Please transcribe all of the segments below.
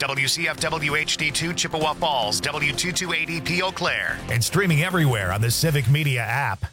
WCFW HD2 Chippewa Falls, W228EP Eau Claire. And streaming everywhere on the Civic Media app.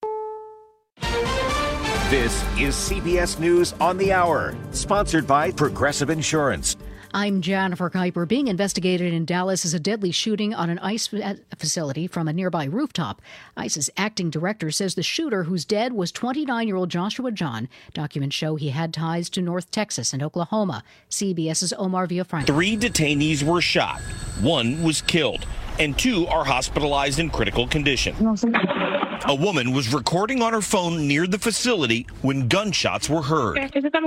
This is CBS News on the Hour, sponsored by Progressive Insurance. I'm Jennifer Kuiper. Being investigated in Dallas is a deadly shooting on an ICE facility from a nearby rooftop. ICE's acting director says the shooter, who's dead, was 29-year-old Joshua John. Documents show he had ties to North Texas and Oklahoma. CBS's Omar Villafranca. 3 detainees were shot. 1 was killed, and 2 are hospitalized in critical condition. A woman was recording on her phone near the facility when gunshots were heard.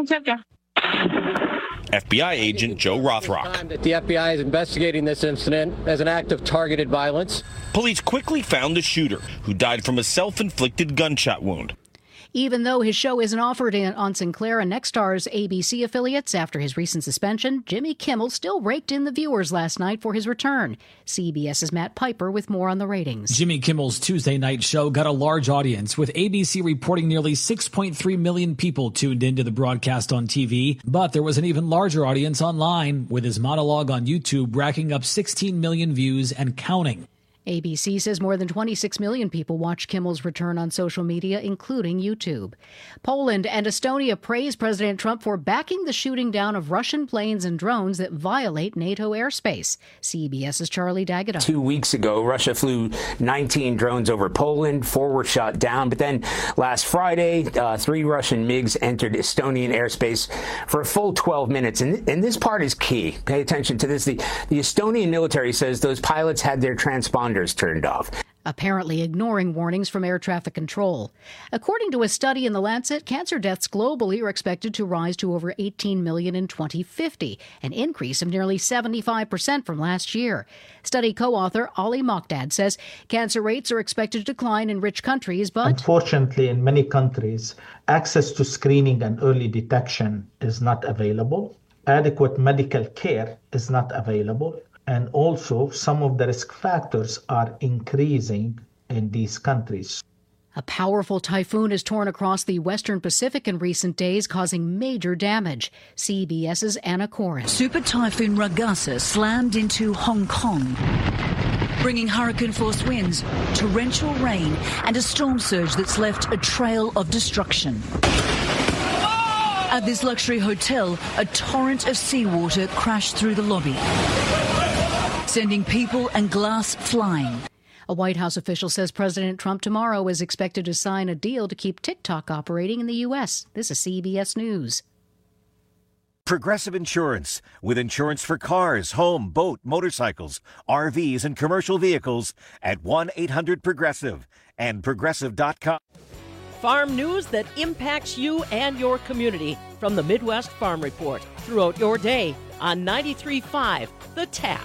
FBI agent Joe Rothrock. The FBI is investigating this incident as an act of targeted violence. Police quickly found the shooter, who died from a self-inflicted gunshot wound. Even though his show isn't offered on Sinclair and Nexstar's ABC affiliates after his recent suspension, Jimmy Kimmel still raked in the viewers last night for his return. CBS's Matt Piper with more on the ratings. Jimmy Kimmel's Tuesday night show got a large audience, with ABC reporting nearly 6.3 million people tuned into the broadcast on TV. But there was an even larger audience online, with his monologue on YouTube racking up 16 million views and counting. ABC says more than 26 million people watched Kimmel's return on social media, including YouTube. Poland and Estonia praised President Trump for backing the shooting down of Russian planes and drones that violate NATO airspace. CBS's Charlie D'Agata. 2 weeks ago, Russia flew 19 drones over Poland. 4 were shot down. But then last Friday, 3 Russian MiGs entered Estonian airspace for a full 12 minutes. And this part is key. Pay attention to this. The Estonian military says those pilots had their transponders turned off, apparently ignoring warnings from air traffic control. According to a study in The Lancet, cancer deaths globally are expected to rise to over 18 million in 2050, an increase of nearly 75% from last year. Study co-author Ali Mokdad says cancer rates are expected to decline in rich countries, but unfortunately, in many countries, access to screening and early detection is not available. Adequate medical care is not available. And also, some of the risk factors are increasing in these countries. A powerful typhoon has torn across the western Pacific in recent days, causing major damage. CBS's Anna Koren. Super Typhoon Ragasa slammed into Hong Kong, bringing hurricane-force winds, torrential rain, and a storm surge that's left a trail of destruction. At this luxury hotel, a torrent of seawater crashed through the lobby, sending people and glass flying. A White House official says President Trump tomorrow is expected to sign a deal to keep TikTok operating in the U.S. This is CBS News. Progressive Insurance, with insurance for cars, home, boat, motorcycles, RVs, and commercial vehicles at 1-800-PROGRESSIVE and Progressive.com. Farm news that impacts you and your community from the Midwest Farm Report throughout your day on 93.5 The Tap.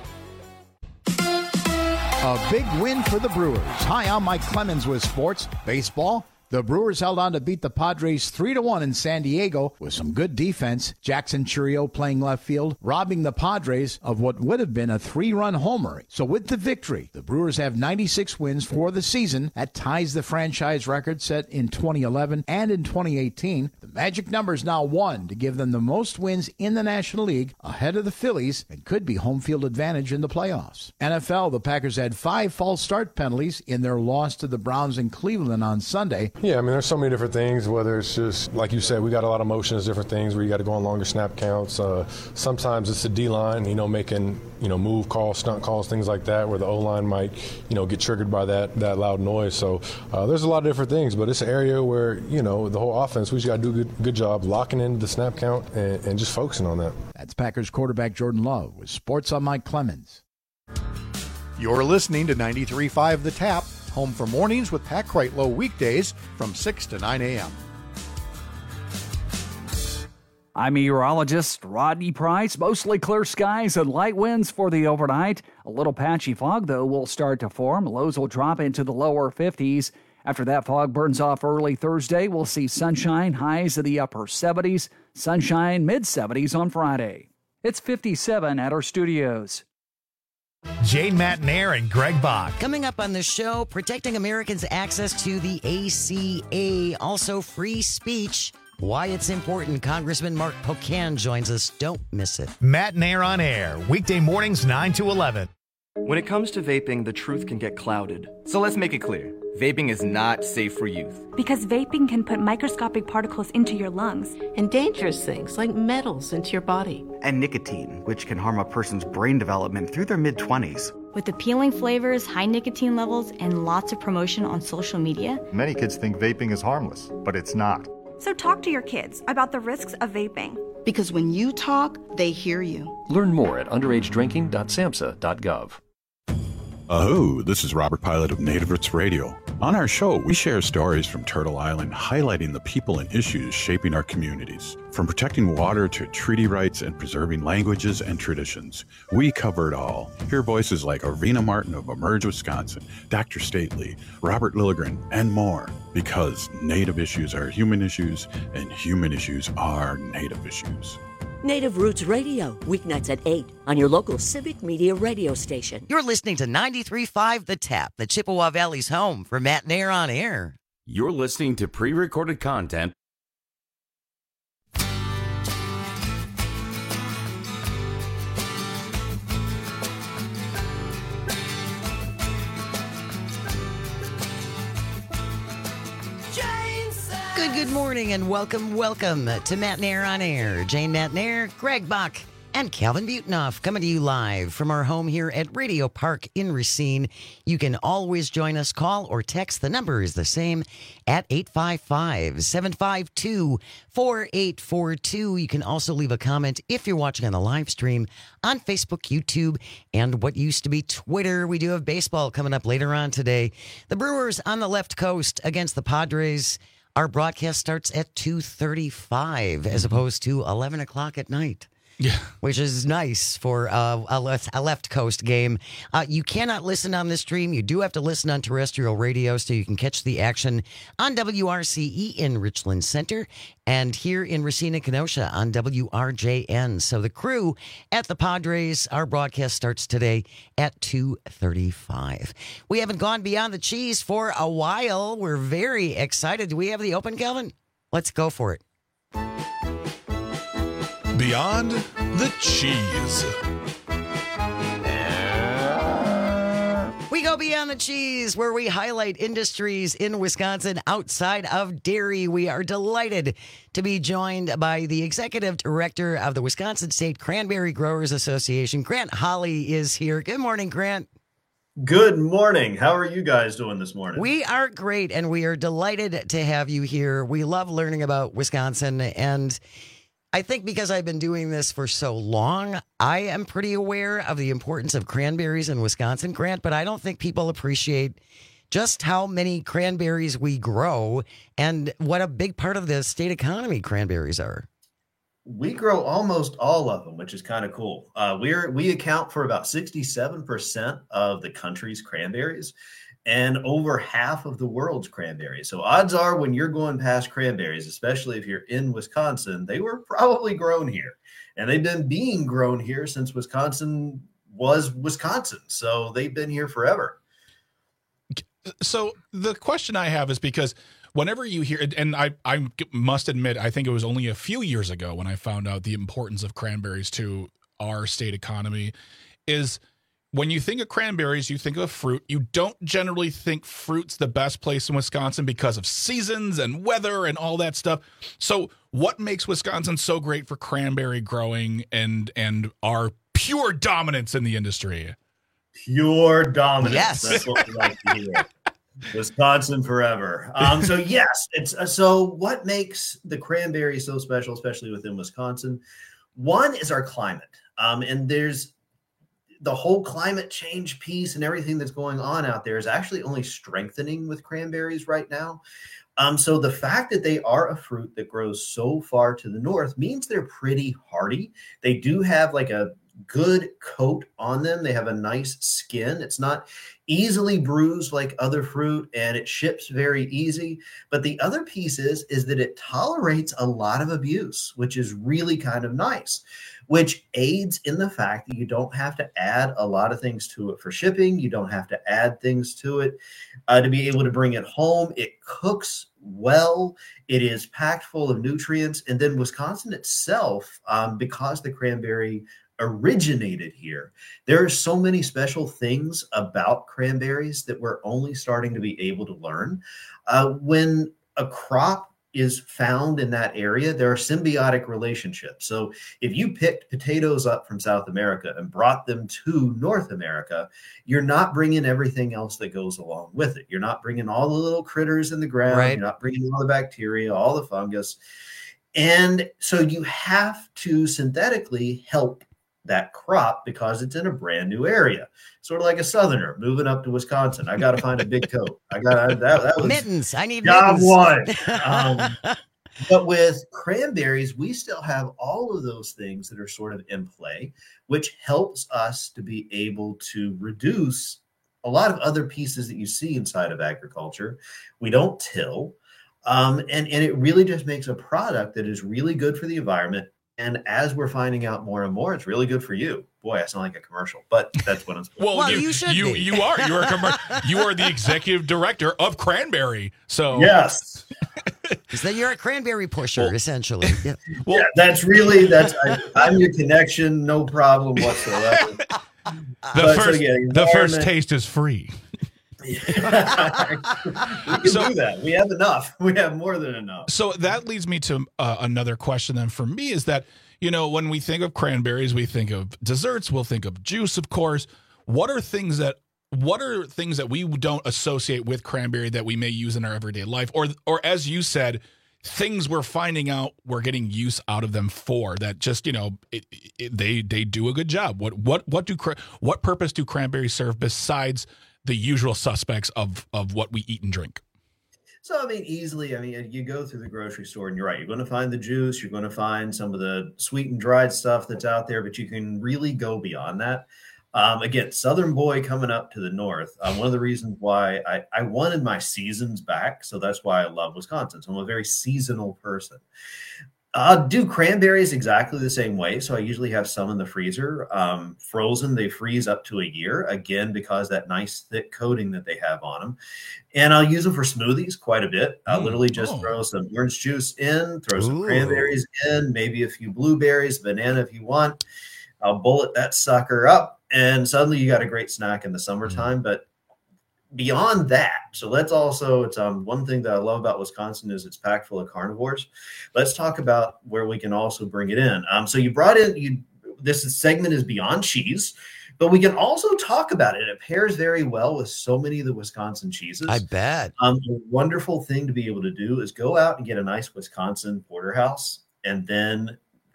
A big win for the Brewers. Hi, I'm Mike Clemens with sports. Baseball. The Brewers held on to beat the Padres 3-1 in San Diego with some good defense. Jackson Chourio playing left field, robbing the Padres of what would have been a 3-run homer. So with the victory, the Brewers have 96 wins for the season. That ties the franchise record set in 2011 and in 2018. The magic number is now 1 to give them the most wins in the National League, ahead of the Phillies, and could be home field advantage in the playoffs. NFL, the Packers had 5 false start penalties in their loss to the Browns in Cleveland on Sunday. Yeah, I mean, there's so many different things, whether it's just, like you said, we got a lot of motions, different things where you got to go on longer snap counts. Sometimes it's the D-line, making, move calls, stunt calls, things like that, where the O-line might, get triggered by that loud noise. So there's a lot of different things, but it's an area where, the whole offense, we just got to do a good job locking into the snap count and just focusing on that. That's Packers quarterback Jordan Love with Sports on Mike Clemens. You're listening to 93.5 The Tap, home for mornings with Pat Kreitlow weekdays from 6 to 9 a.m. I'm meteorologist Rodney Price. Mostly clear skies and light winds for the overnight. A little patchy fog, though, will start to form. Lows will drop into the lower 50s. After that fog burns off early Thursday, we'll see sunshine, highs in the upper 70s, sunshine mid-70s on Friday. It's 57 at our studios. Jane Matnair and Greg Bach. Coming up on the show, protecting Americans' access to the ACA, also free speech Why it's important. Congressman Mark Pocan joins us. Don't miss it. Matt Nair on air, weekday mornings 9 to 11. When it comes to vaping, the truth can get clouded. So let's make it clear. Vaping is not safe for youth. Because vaping can put microscopic particles into your lungs. And dangerous things like metals into your body. And nicotine, which can harm a person's brain development through their mid-20s. With appealing flavors, high nicotine levels, and lots of promotion on social media. Many kids think vaping is harmless, but it's not. So talk to your kids about the risks of vaping. Because when you talk, they hear you. Learn more at underagedrinking.samhsa.gov. Aho, this is Robert Pilot of Native Roots Radio. On our show, we share stories from Turtle Island highlighting the people and issues shaping our communities. From protecting water to treaty rights and preserving languages and traditions, we cover it all. Hear voices like Arvina Martin of Emerge, Wisconsin, Dr. Stately, Robert Lilligren, and more. Because Native issues are human issues, and human issues are Native issues. Native Roots Radio, weeknights at 8 on your local Civic Media radio station. You're listening to 93.5 The Tap, the Chippewa Valley's home for Matt Nair on air. You're listening to pre-recorded content. Good morning and welcome to Matt Nair on air. Jane Matt Nair, Greg Bach, and Calvin Butenoff coming to you live from our home here at Radio Park in Racine. You can always join us, call or text. The number is the same at 855-752-4842. You can also leave a comment if you're watching on the live stream on Facebook, YouTube, and what used to be Twitter. We do have baseball coming up later on today. The Brewers on the left coast against the Padres. Our broadcast starts at 2:35 as opposed to 11 o'clock at night. Yeah, which is nice for a left coast game. You cannot listen on the stream. You do have to listen on terrestrial radio so you can catch the action on WRCE in Richland Center and here in Racine and Kenosha on WRJN. So the crew at the Padres, our broadcast starts today at 2:35. We haven't gone beyond the cheese for a while. We're very excited. Do we have the open, Calvin? Let's go for it. Beyond the cheese. We go beyond the cheese, where we highlight industries in Wisconsin outside of dairy. We are delighted to be joined by the executive director of the Wisconsin State Cranberry Growers Association. Grant Holly is here. Good morning, Grant. Good morning. How are you guys doing this morning? We are great, and we are delighted to have you here. We love learning about Wisconsin, and I think because I've been doing this for so long, I am pretty aware of the importance of cranberries in Wisconsin, Grant, but I don't think people appreciate just how many cranberries we grow and what a big part of the state economy cranberries are. We grow almost all of them, which is kind of cool. We account for about 67% of the country's cranberries and over half of the world's cranberries. So odds are when you're going past cranberries, especially if you're in Wisconsin, they were probably grown here. And they've been being grown here since Wisconsin was Wisconsin. So they've been here forever. So the question I have is because whenever you hear, and I must admit, I think it was only a few years ago when I found out the importance of cranberries to our state economy, is when you think of cranberries, you think of fruit. You don't generally think fruit's the best place in Wisconsin because of seasons and weather and all that stuff. So what makes Wisconsin so great for cranberry growing and our pure dominance in the industry? Pure dominance. Yes. That's what we like to hear. Wisconsin forever. So yes, so what makes the cranberry so special, especially within Wisconsin? One is our climate. And there's the whole climate change piece and everything that's going on out there is actually only strengthening with cranberries right now. So the fact that they are a fruit that grows so far to the north means they're pretty hardy. They do have like a good coat on them. They have a nice skin. It's not easily bruised like other fruit, and it ships very easy. But the other piece is that it tolerates a lot of abuse, which is really kind of nice. which aids in the fact that you don't have to add a lot of things to it for shipping. You don't have to add things to it to be able to bring it home. It cooks well. It is packed full of nutrients. And then Wisconsin itself, because the cranberry originated here, there are so many special things about cranberries that we're only starting to be able to learn. When a crop is found in that area, there are symbiotic relationships. So if you picked potatoes up from South America and brought them to North America, you're not bringing everything else that goes along with it. You're not bringing all the little critters in the ground. Right. You're not bringing all the bacteria, all the fungus. And so you have to synthetically help that crop because it's in a brand new area, sort of like a Southerner moving up to Wisconsin. I got to find a big coat. That was mittens. I need job mittens. one. But with cranberries, we still have all of those things that are sort of in play, which helps us to be able to reduce a lot of other pieces that you see inside of agriculture. We don't till, and it really just makes a product that is really good for the environment. And as we're finding out more and more, it's really good for you. Boy, I sound like a commercial, but that's what I'm supposed to. Well, do. you are the executive director of Cranberry. So yes. So you're a cranberry pusher, essentially. Yeah. Well, I'm your connection, no problem whatsoever. The first taste is free. We can do that. We have enough. We have more than enough. So that leads me to another question then for me is that, when we think of cranberries, we think of desserts, we'll think of juice, of course. What are things that we don't associate with cranberry that we may use in our everyday life? Or as you said, things we're finding out we're getting use out of them for that just, they do a good job. What purpose do cranberries serve besides the usual suspects of what we eat and drink? So, easily, you go through the grocery store and you're right. You're going to find the juice. You're going to find some of the sweet and dried stuff that's out there, but you can really go beyond that. Again, Southern boy coming up to the north. One of the reasons why I wanted my seasons back. So that's why I love Wisconsin. So I'm a very seasonal person. I'll do cranberries exactly the same way. So I usually have some in the freezer. Frozen, they freeze up to a year, again, because that nice thick coating that they have on them. And I'll use them for smoothies quite a bit. I'll literally just throw some orange juice in, throw some cranberries in, maybe a few blueberries, banana if you want. I'll bullet that sucker up, and suddenly you got a great snack in the summertime. But beyond that, so let's also, it's one thing that I love about Wisconsin is it's packed full of carnivores. Let's talk about where we can also bring it in. So you brought in, this segment is beyond cheese, but we can also talk about it. It pairs very well with so many of the Wisconsin cheeses. I bet. The wonderful thing to be able to do is go out and get a nice Wisconsin porterhouse, and then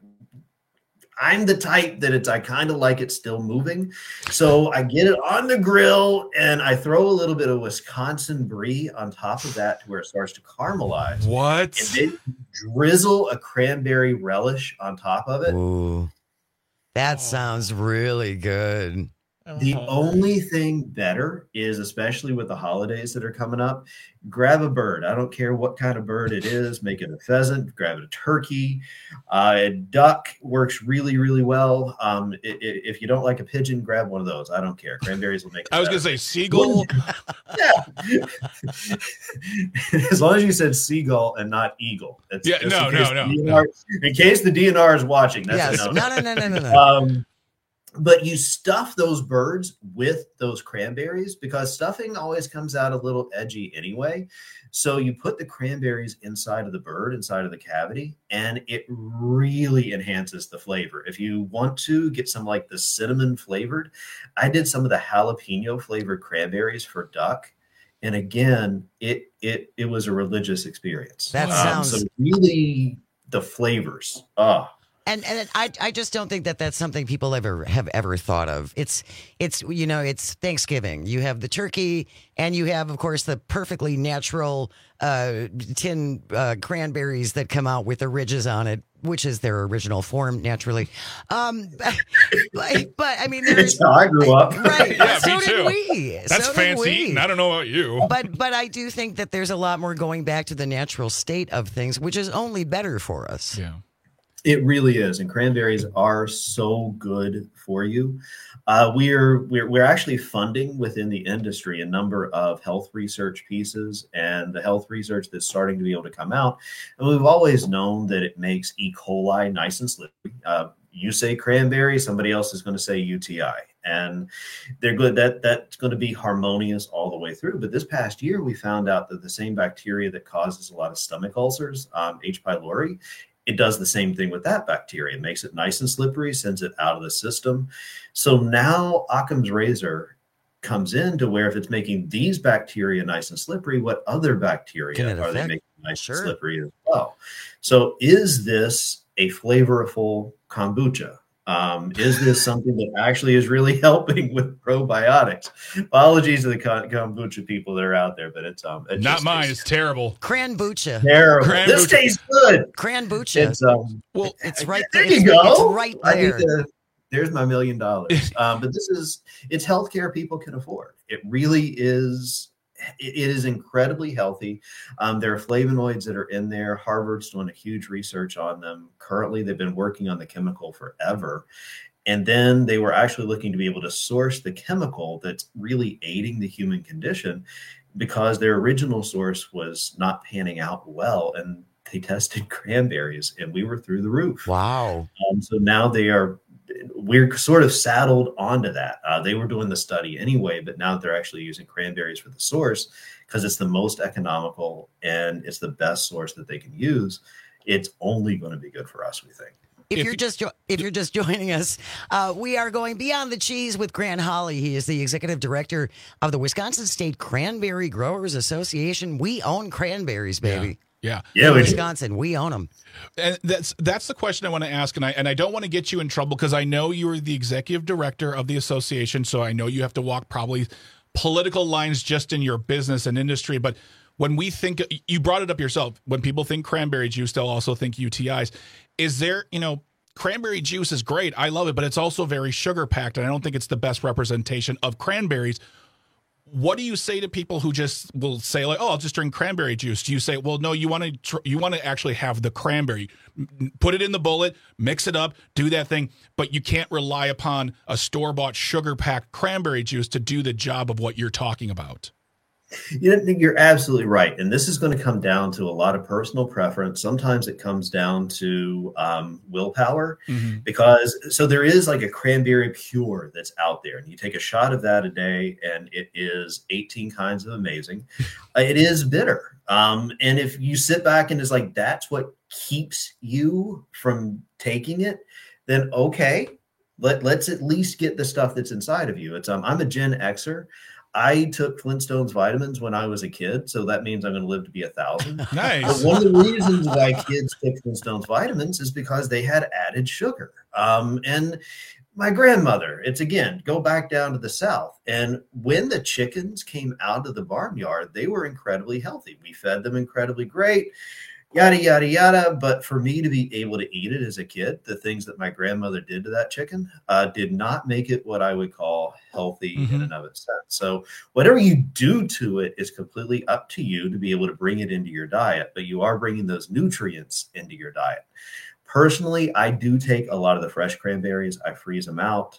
I'm the type that I kind of like it still moving. So I get it on the grill and I throw a little bit of Wisconsin brie on top of that to where it starts to caramelize. What? And then drizzle a cranberry relish on top of it. Ooh, that sounds really good. The only thing better is, especially with the holidays that are coming up, grab a bird. I don't care what kind of bird it is. Make it a pheasant, grab a turkey. A duck works really, really well. If you don't like a pigeon, grab one of those. I don't care. Cranberries will make it I was going to say seagull. Yeah. As long as you said seagull and not eagle. No. In case the DNR is watching. That's yes. No. But you stuff those birds with those cranberries because stuffing always comes out a little edgy anyway. So you put the cranberries inside of the bird, inside of the cavity, and it really enhances the flavor. If you want to get some like the cinnamon flavored, I did some of the jalapeno flavored cranberries for duck. And again, it was a religious experience. That sounds so really the flavors. And I just don't think that that's something people have ever thought of. It's Thanksgiving. You have the turkey, and you have, of course, the perfectly natural tin cranberries that come out with the ridges on it, which is their original form, naturally. But I mean, it's how I grew up, right? Yeah, so me did too. we. That's so fancy did we. eating. I don't know about you, but I do think that there's a lot more going back to the natural state of things, which is only better for us. Yeah. It really is, and cranberries are so good for you. We're actually funding within the industry a number of health research pieces and the health research that's starting to be able to come out. And we've always known that it makes E. coli nice and slippery. You say cranberry, somebody else is going to say UTI, and they're good. That's going to be harmonious all the way through. But this past year, we found out that the same bacteria that causes a lot of stomach ulcers, H. pylori, it does the same thing with that bacteria. It makes it nice and slippery, sends it out of the system. So now Occam's razor comes in to where if it's making these bacteria nice and slippery, what other bacteria are they making nice and slippery as well? So is this a flavorful kombucha? Is this something that actually is really helping with probiotics? Apologies to the kombucha people that are out there, but it's not mine. It's terrible. Cranbucha. Terrible. This tastes good. Cranbucha. It's right there. There you go. It's right there. There's my $1 million. But it's healthcare people can afford. It really is. It is incredibly healthy. There are flavonoids that are in there. Harvard's doing a huge research on them. Currently, they've been working on the chemical forever. And then they were actually looking to be able to source the chemical that's really aiding the human condition because their original source was not panning out well. And they tested cranberries and we were through the roof. Wow. So now we're sort of saddled onto that. They were doing the study anyway, but now they're actually using cranberries for the source because it's the most economical and it's the best source that they can use. It's only going to be good for us, we think. If you're just joining us, we are going Beyond the Cheese with Grant Holly. He is the executive director of the Wisconsin State Cranberry Growers Association. We own cranberries, baby. Yeah. In Wisconsin, we own them. And that's the question I want to ask, and I don't want to get you in trouble because I know you are the executive director of the association, so I know you have to walk probably political lines just in your business and industry. But when we think, you brought it up yourself, when people think cranberry juice, they'll also think UTIs. Is there, cranberry juice is great. I love it, but it's also very sugar packed, and I don't think it's the best representation of cranberries. What do you say to people who just will say like, "Oh, I'll just drink cranberry juice"? Do you say, "Well, no, you want to actually have the cranberry, put it in the bullet, mix it up, do that thing, but you can't rely upon a store-bought sugar-packed cranberry juice to do the job of what you're talking about"? You're absolutely right. And this is going to come down to a lot of personal preference. Sometimes it comes down to willpower so there is like a cranberry pure that's out there and you take a shot of that a day and it is 18 kinds of amazing. It is bitter. And if you sit back and it's like, that's what keeps you from taking it, then okay, let's at least get the stuff that's inside of you. I'm a Gen Xer. I took Flintstones vitamins when I was a kid, so that means I'm going to live to be 1,000. Nice. But one of the reasons why kids took Flintstones vitamins is because they had added sugar. And my grandmother, it's again, go back down to the South. And when the chickens came out of the barnyard, they were incredibly healthy. We fed them incredibly great. Yada, yada, yada. But for me to be able to eat it as a kid, the things that my grandmother did to that chicken did not make it what I would call healthy in and of itself. So whatever you do to it is completely up to you to be able to bring it into your diet, but you are bringing those nutrients into your diet. Personally, I do take a lot of the fresh cranberries. I freeze them out.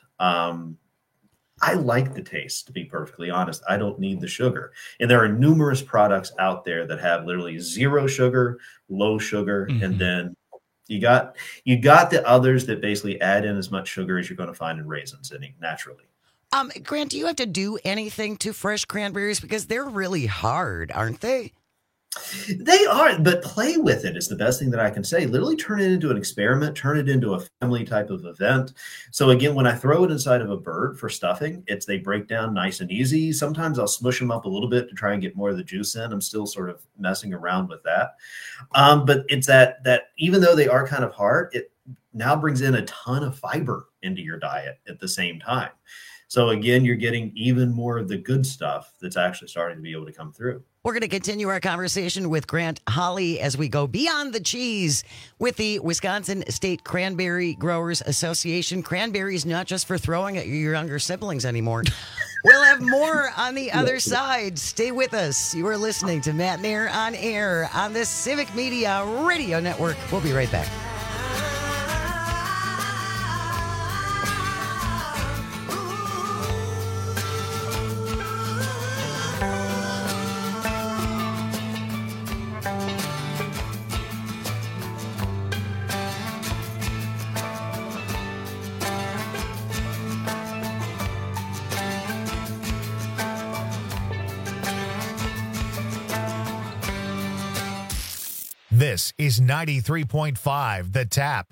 I like the taste, to be perfectly honest. I don't need the sugar. And there are numerous products out there that have literally zero sugar, low sugar, and then you got the others that basically add in as much sugar as you're going to find in raisins naturally. Grant, do you have to do anything to fresh cranberries? Because they're really hard, aren't they? They are, but play with it is the best thing that I can say. Literally turn it into an experiment, turn it into a family type of event. So again, when I throw it inside of a bird for stuffing, they break down nice and easy. Sometimes I'll smush them up a little bit to try and get more of the juice in. I'm still sort of messing around with that. But it's that even though they are kind of hard, it now brings in a ton of fiber into your diet at the same time. So again, you're getting even more of the good stuff that's actually starting to be able to come through. We're going to continue our conversation with Grant Holly as we go Beyond the Cheese with the Wisconsin State Cranberry Growers Association. Cranberries not just for throwing at your younger siblings anymore. We'll have more on the other side. Stay with us. You are listening to Matt Nair on Air on the Civic Media Radio Network. We'll be right back. This is 93.5 The Tap.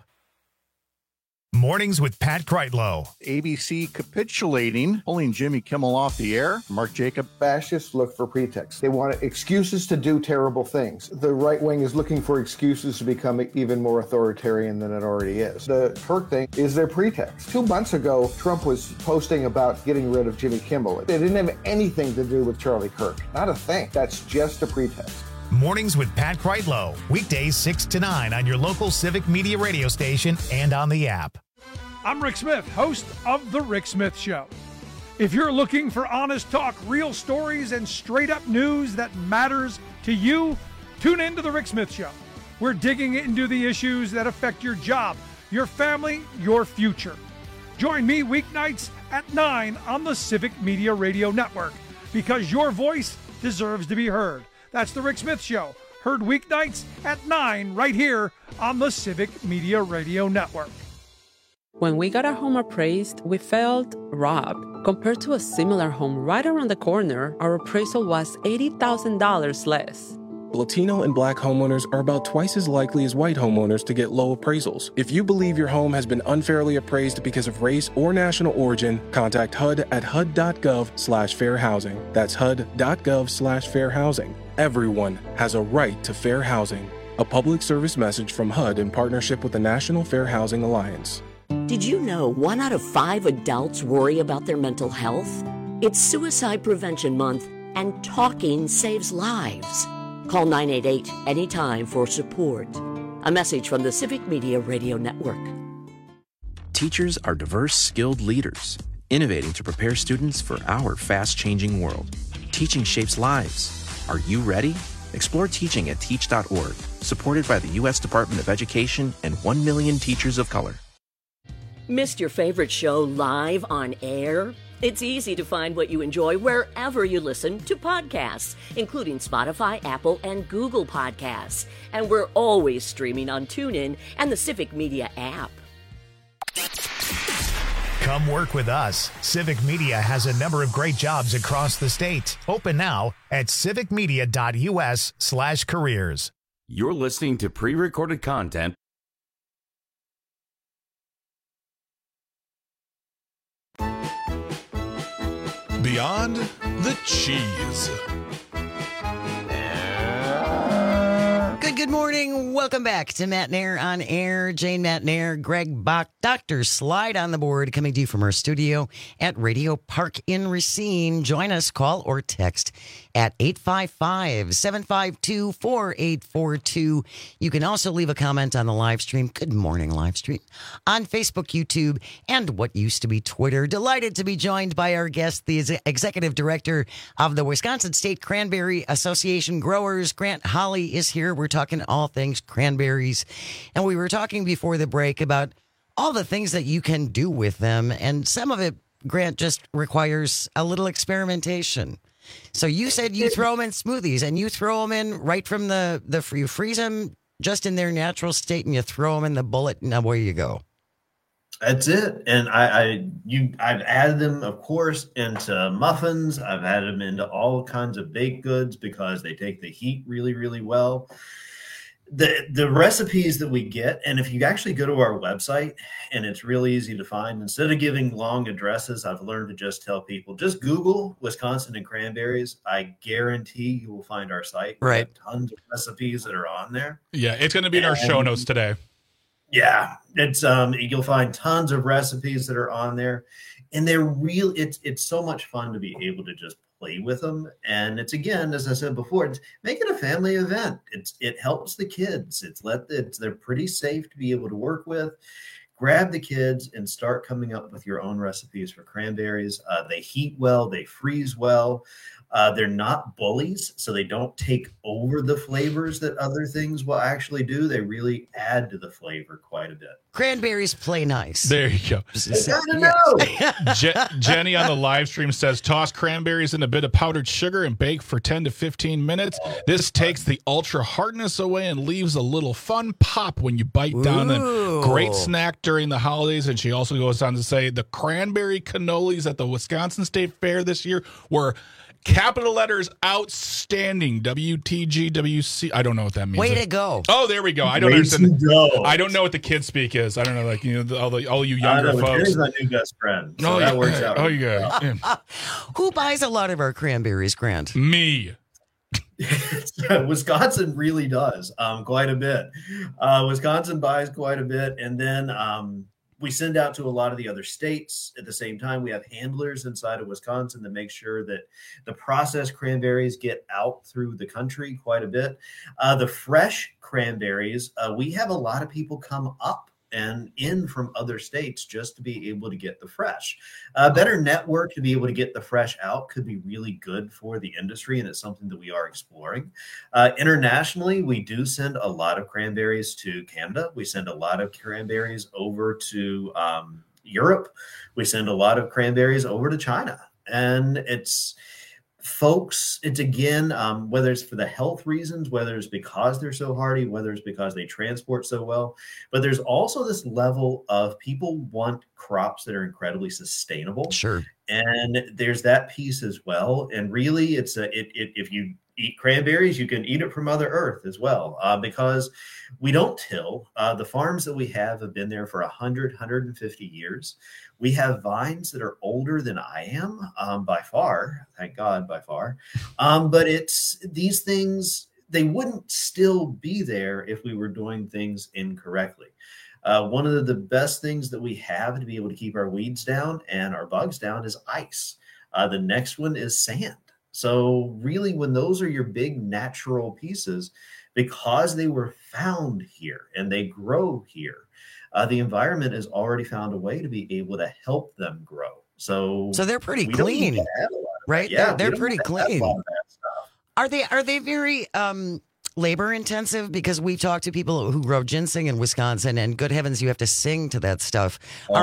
Mornings with Pat Kreitlow. ABC capitulating, pulling Jimmy Kimmel off the air. Mark Jacob. Fascists look for pretexts. They want excuses to do terrible things. The right wing is looking for excuses to become even more authoritarian than it already is. The Kirk thing is their pretext. 2 months ago, Trump was posting about getting rid of Jimmy Kimmel. It didn't have anything to do with Charlie Kirk. Not a thing. That's just a pretext. Mornings with Pat Kreitlow. Weekdays 6 to 9 on your local Civic Media radio station and on the app. I'm Rick Smith, host of The Rick Smith Show. If you're looking for honest talk, real stories, and straight-up news that matters to you, tune in to The Rick Smith Show. We're digging into the issues that affect your job, your family, your future. Join me weeknights at 9 on the Civic Media Radio Network, because your voice deserves to be heard. That's The Rick Smith Show, heard weeknights at 9 right here on the Civic Media Radio Network. When we got our home appraised, we felt robbed. Compared to a similar home right around the corner, our appraisal was $80,000 less. Latino and Black homeowners are about twice as likely as white homeowners to get low appraisals. If you believe your home has been unfairly appraised because of race or national origin, contact HUD at HUD.gov/fair housing. That's HUD.gov/fair housing. Everyone has a right to fair housing. A public service message from HUD in partnership with the National Fair Housing Alliance. Did you know 1 out of 5 adults worry about their mental health? It's Suicide Prevention Month, and talking saves lives. Call 988 anytime for support. A message from the Civic Media Radio Network. Teachers are diverse, skilled leaders, innovating to prepare students for our fast-changing world. Teaching shapes lives. Are you ready? Explore teaching at teach.org, supported by the U.S. Department of Education and 1 million teachers of color. Missed your favorite show live on air? It's easy to find what you enjoy wherever you listen to podcasts, including Spotify, Apple, and Google Podcasts. And we're always streaming on TuneIn and the Civic Media app. Come work with us. Civic Media has a number of great jobs across the state. Open now at civicmedia.us/careers. You're listening to pre-recorded content. Beyond the Cheese. Good morning. Welcome back to Matt Nair on Air. Jane Matt Nair, Greg Bach, Dr. Slide on the board, coming to you from our studio at Radio Park in Racine. Join us, call or text at 855-752-4842. You can also leave a comment on the live stream. Good morning, live stream on Facebook, YouTube, and what used to be Twitter. Delighted to be joined by our guest, the executive director of the Wisconsin State Cranberry Association Growers. Grant Holly is here. We're talking all things cranberries. And we were talking before the break about all the things that you can do with them. And some of it, Grant, just requires a little experimentation. So you said you throw them in smoothies, and you throw them in right from you freeze them just in their natural state, and you throw them in the bullet, and away you go. That's it. And I've added them, of course, into muffins. I've added them into all kinds of baked goods because they take the heat really, really well. The recipes that we get, and if you actually go to our website, and it's really easy to find, instead of giving long addresses, I've learned to just tell people, just Google Wisconsin and cranberries. I guarantee you will find our site. Right. We have tons of recipes that are on there. Yeah, it's going to be in our show notes today. Yeah, it's you'll find tons of recipes that are on there, and they're real. It's so much fun to be able to just play with them, and it's, again, as I said before, make it a family event. It helps the kids. They're pretty safe to be able to work with. Grab the kids and start coming up with your own recipes for cranberries. They heat well, they freeze well. They're not bullies, so they don't take over the flavors that other things will actually do. They really add to the flavor quite a bit. Cranberries play nice. There you go. Jenny on the live stream says, toss cranberries in a bit of powdered sugar and bake for 10 to 15 minutes. This takes the ultra hardness away and leaves a little fun pop when you bite down them. Great snack during the holidays. And she also goes on to say the cranberry cannolis at the Wisconsin State Fair this year were Capital letters outstanding. WTGWC. I don't know what that means. Way to go. Oh, there we go. I don't understand. I don't know what the kid speak is. I don't know, like, you know, all you younger folks. Here's my new best friend. So that works out. Oh, yeah. Who buys a lot of our cranberries, Grant? Me. Wisconsin really does quite a bit. Wisconsin buys quite a bit. And then we send out to a lot of the other states at the same time. We have handlers inside of Wisconsin that make sure that the processed cranberries get out through the country quite a bit. The fresh cranberries, we have a lot of people come up and in from other states just to be able to get the fresh. Better network to be able to get the fresh out could be really good for the industry, and it's something that we are exploring. Internationally, we do send a lot of cranberries to Canada. We send a lot of cranberries over to Europe. We send a lot of cranberries over to China. And it's again, whether it's for the health reasons, whether it's because they're so hardy, whether it's because they transport so well, but there's also this level of people want crops that are incredibly sustainable. Sure. And there's that piece as well. And really, if you eat cranberries, you can eat it from Mother Earth as well, because we don't till. The farms that we have been there for 100, 150 years. We have vines that are older than I am, by far. Thank God, by far. But it's these things, they wouldn't still be there if we were doing things incorrectly. One of the best things that we have to be able to keep our weeds down and our bugs down is ice. The next one is sand. So really, when those are your big natural pieces, because they were found here and they grow here, the environment has already found a way to be able to help them grow. So they're pretty clean, right? Yeah, they're pretty clean. Are they very labor intensive? Because we've talked to people who grow ginseng in Wisconsin, and good heavens, you have to sing to that stuff.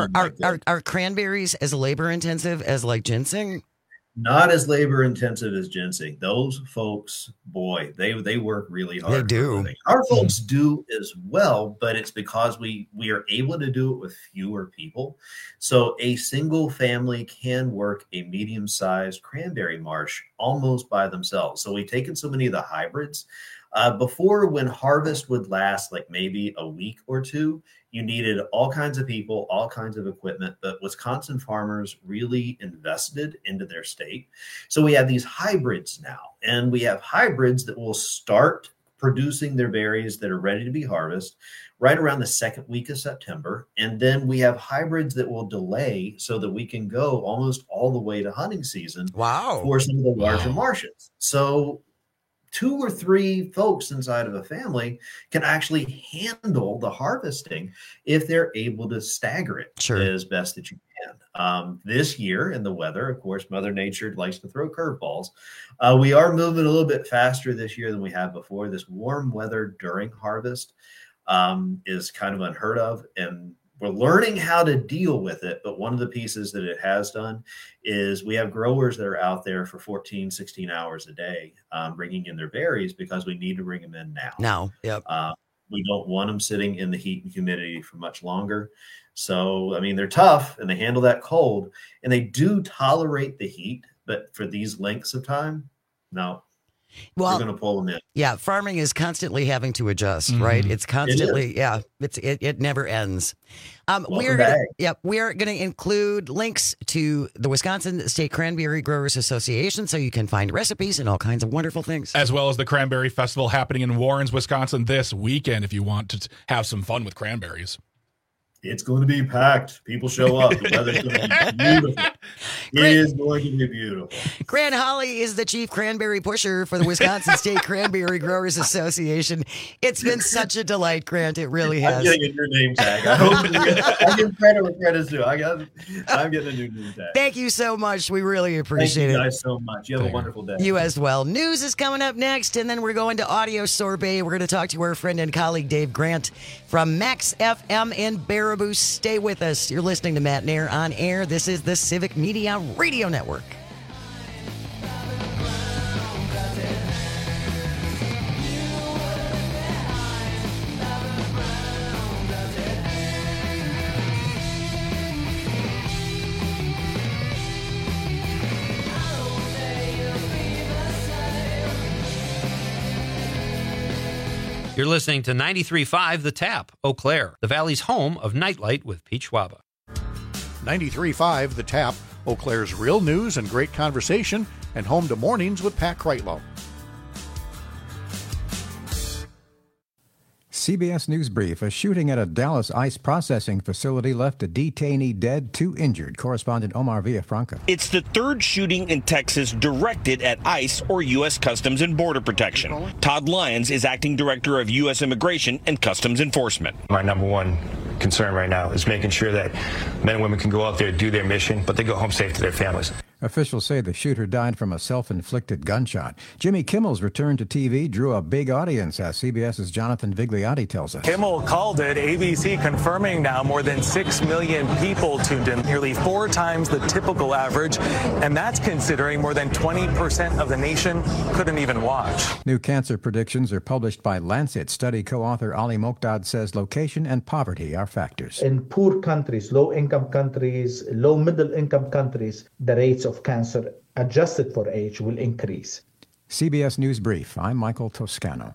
Are cranberries as labor intensive as like ginseng? Not as labor intensive as ginseng. Those folks, boy, they work really hard. They do. Our folks do as well, but it's because we are able to do it with fewer people. So a single family can work a medium-sized cranberry marsh almost by themselves. So we've taken so many of the hybrids. Before, when harvest would last like maybe a week or two, you needed all kinds of people, all kinds of equipment, but Wisconsin farmers really invested into their state. So we have these hybrids now, and we have hybrids that will start producing their berries that are ready to be harvested right around the second week of September. And then we have hybrids that will delay so that we can go almost all the way to hunting season. Wow. For some of the larger marshes. So 2 or 3 folks inside of a family can actually handle the harvesting if they're able to stagger it as best that you can. This year in the weather, of course, Mother Nature likes to throw curveballs. We are moving a little bit faster this year than we have before. This warm weather during harvest is kind of unheard of, and we're learning how to deal with it. But one of the pieces that it has done is we have growers that are out there for 14, 16 hours a day bringing in their berries because we need to bring them in now. Yep. We don't want them sitting in the heat and humidity for much longer. So, I mean, they're tough and they handle that cold and they do tolerate the heat. But for these lengths of time, no. Well, we're going to pull them in. Yeah, farming is constantly having to adjust, right? It's constantly, it never ends. We are going to include links to the Wisconsin State Cranberry Growers Association, so you can find recipes and all kinds of wonderful things, as well as the Cranberry Festival happening in Warrens, Wisconsin this weekend. If you want to have some fun with cranberries. It's going to be packed. People show up. The weather's going to be beautiful. It is going to be beautiful. Grant Holly is the chief cranberry pusher for the Wisconsin State Cranberry Growers Association. It's been such a delight, Grant. It really has. I'm getting your name tag. I give credit where credit's due. I'm getting a new name tag. Thank you so much. We really appreciate it. Thank you guys so much. You have a wonderful day. You as well. News is coming up next, and then we're going to Audio Sorbet. We're going to talk to our friend and colleague Dave Grant from Max FM in Baraboo. Stay with us. You're listening to Matt Nair on air. This is the Civic Media Radio Network. You're listening to 93.5 The Tap, Eau Claire, the Valley's home of Nightlight with Pete Schwaba. 93.5 The Tap, Eau Claire's real news and great conversation, and home to Mornings with Pat Kreitlow. CBS News Brief. A shooting at a Dallas ICE processing facility left a detainee dead, 2 injured. Correspondent Omar Villafranca. It's the third shooting in Texas directed at ICE, or U.S. Customs and Border Protection. Todd Lyons is acting director of U.S. Immigration and Customs Enforcement. My number one concern right now is making sure that men and women can go out there, do their mission, but they go home safe to their families. Officials say the shooter died from a self-inflicted gunshot. Jimmy Kimmel's return to TV drew a big audience, as CBS's Jonathan Vigliotti tells us. Kimmel called it. ABC confirming now more than 6 million people tuned in, nearly 4 times the typical average, and that's considering more than 20% of the nation couldn't even watch. New cancer predictions are published by Lancet. Study co-author Ali Mokdad says location and poverty are factors. In poor countries, low-income countries, low-middle-income countries, the rates of cancer adjusted for age will increase. CBS News Brief. I'm Michael Toscano.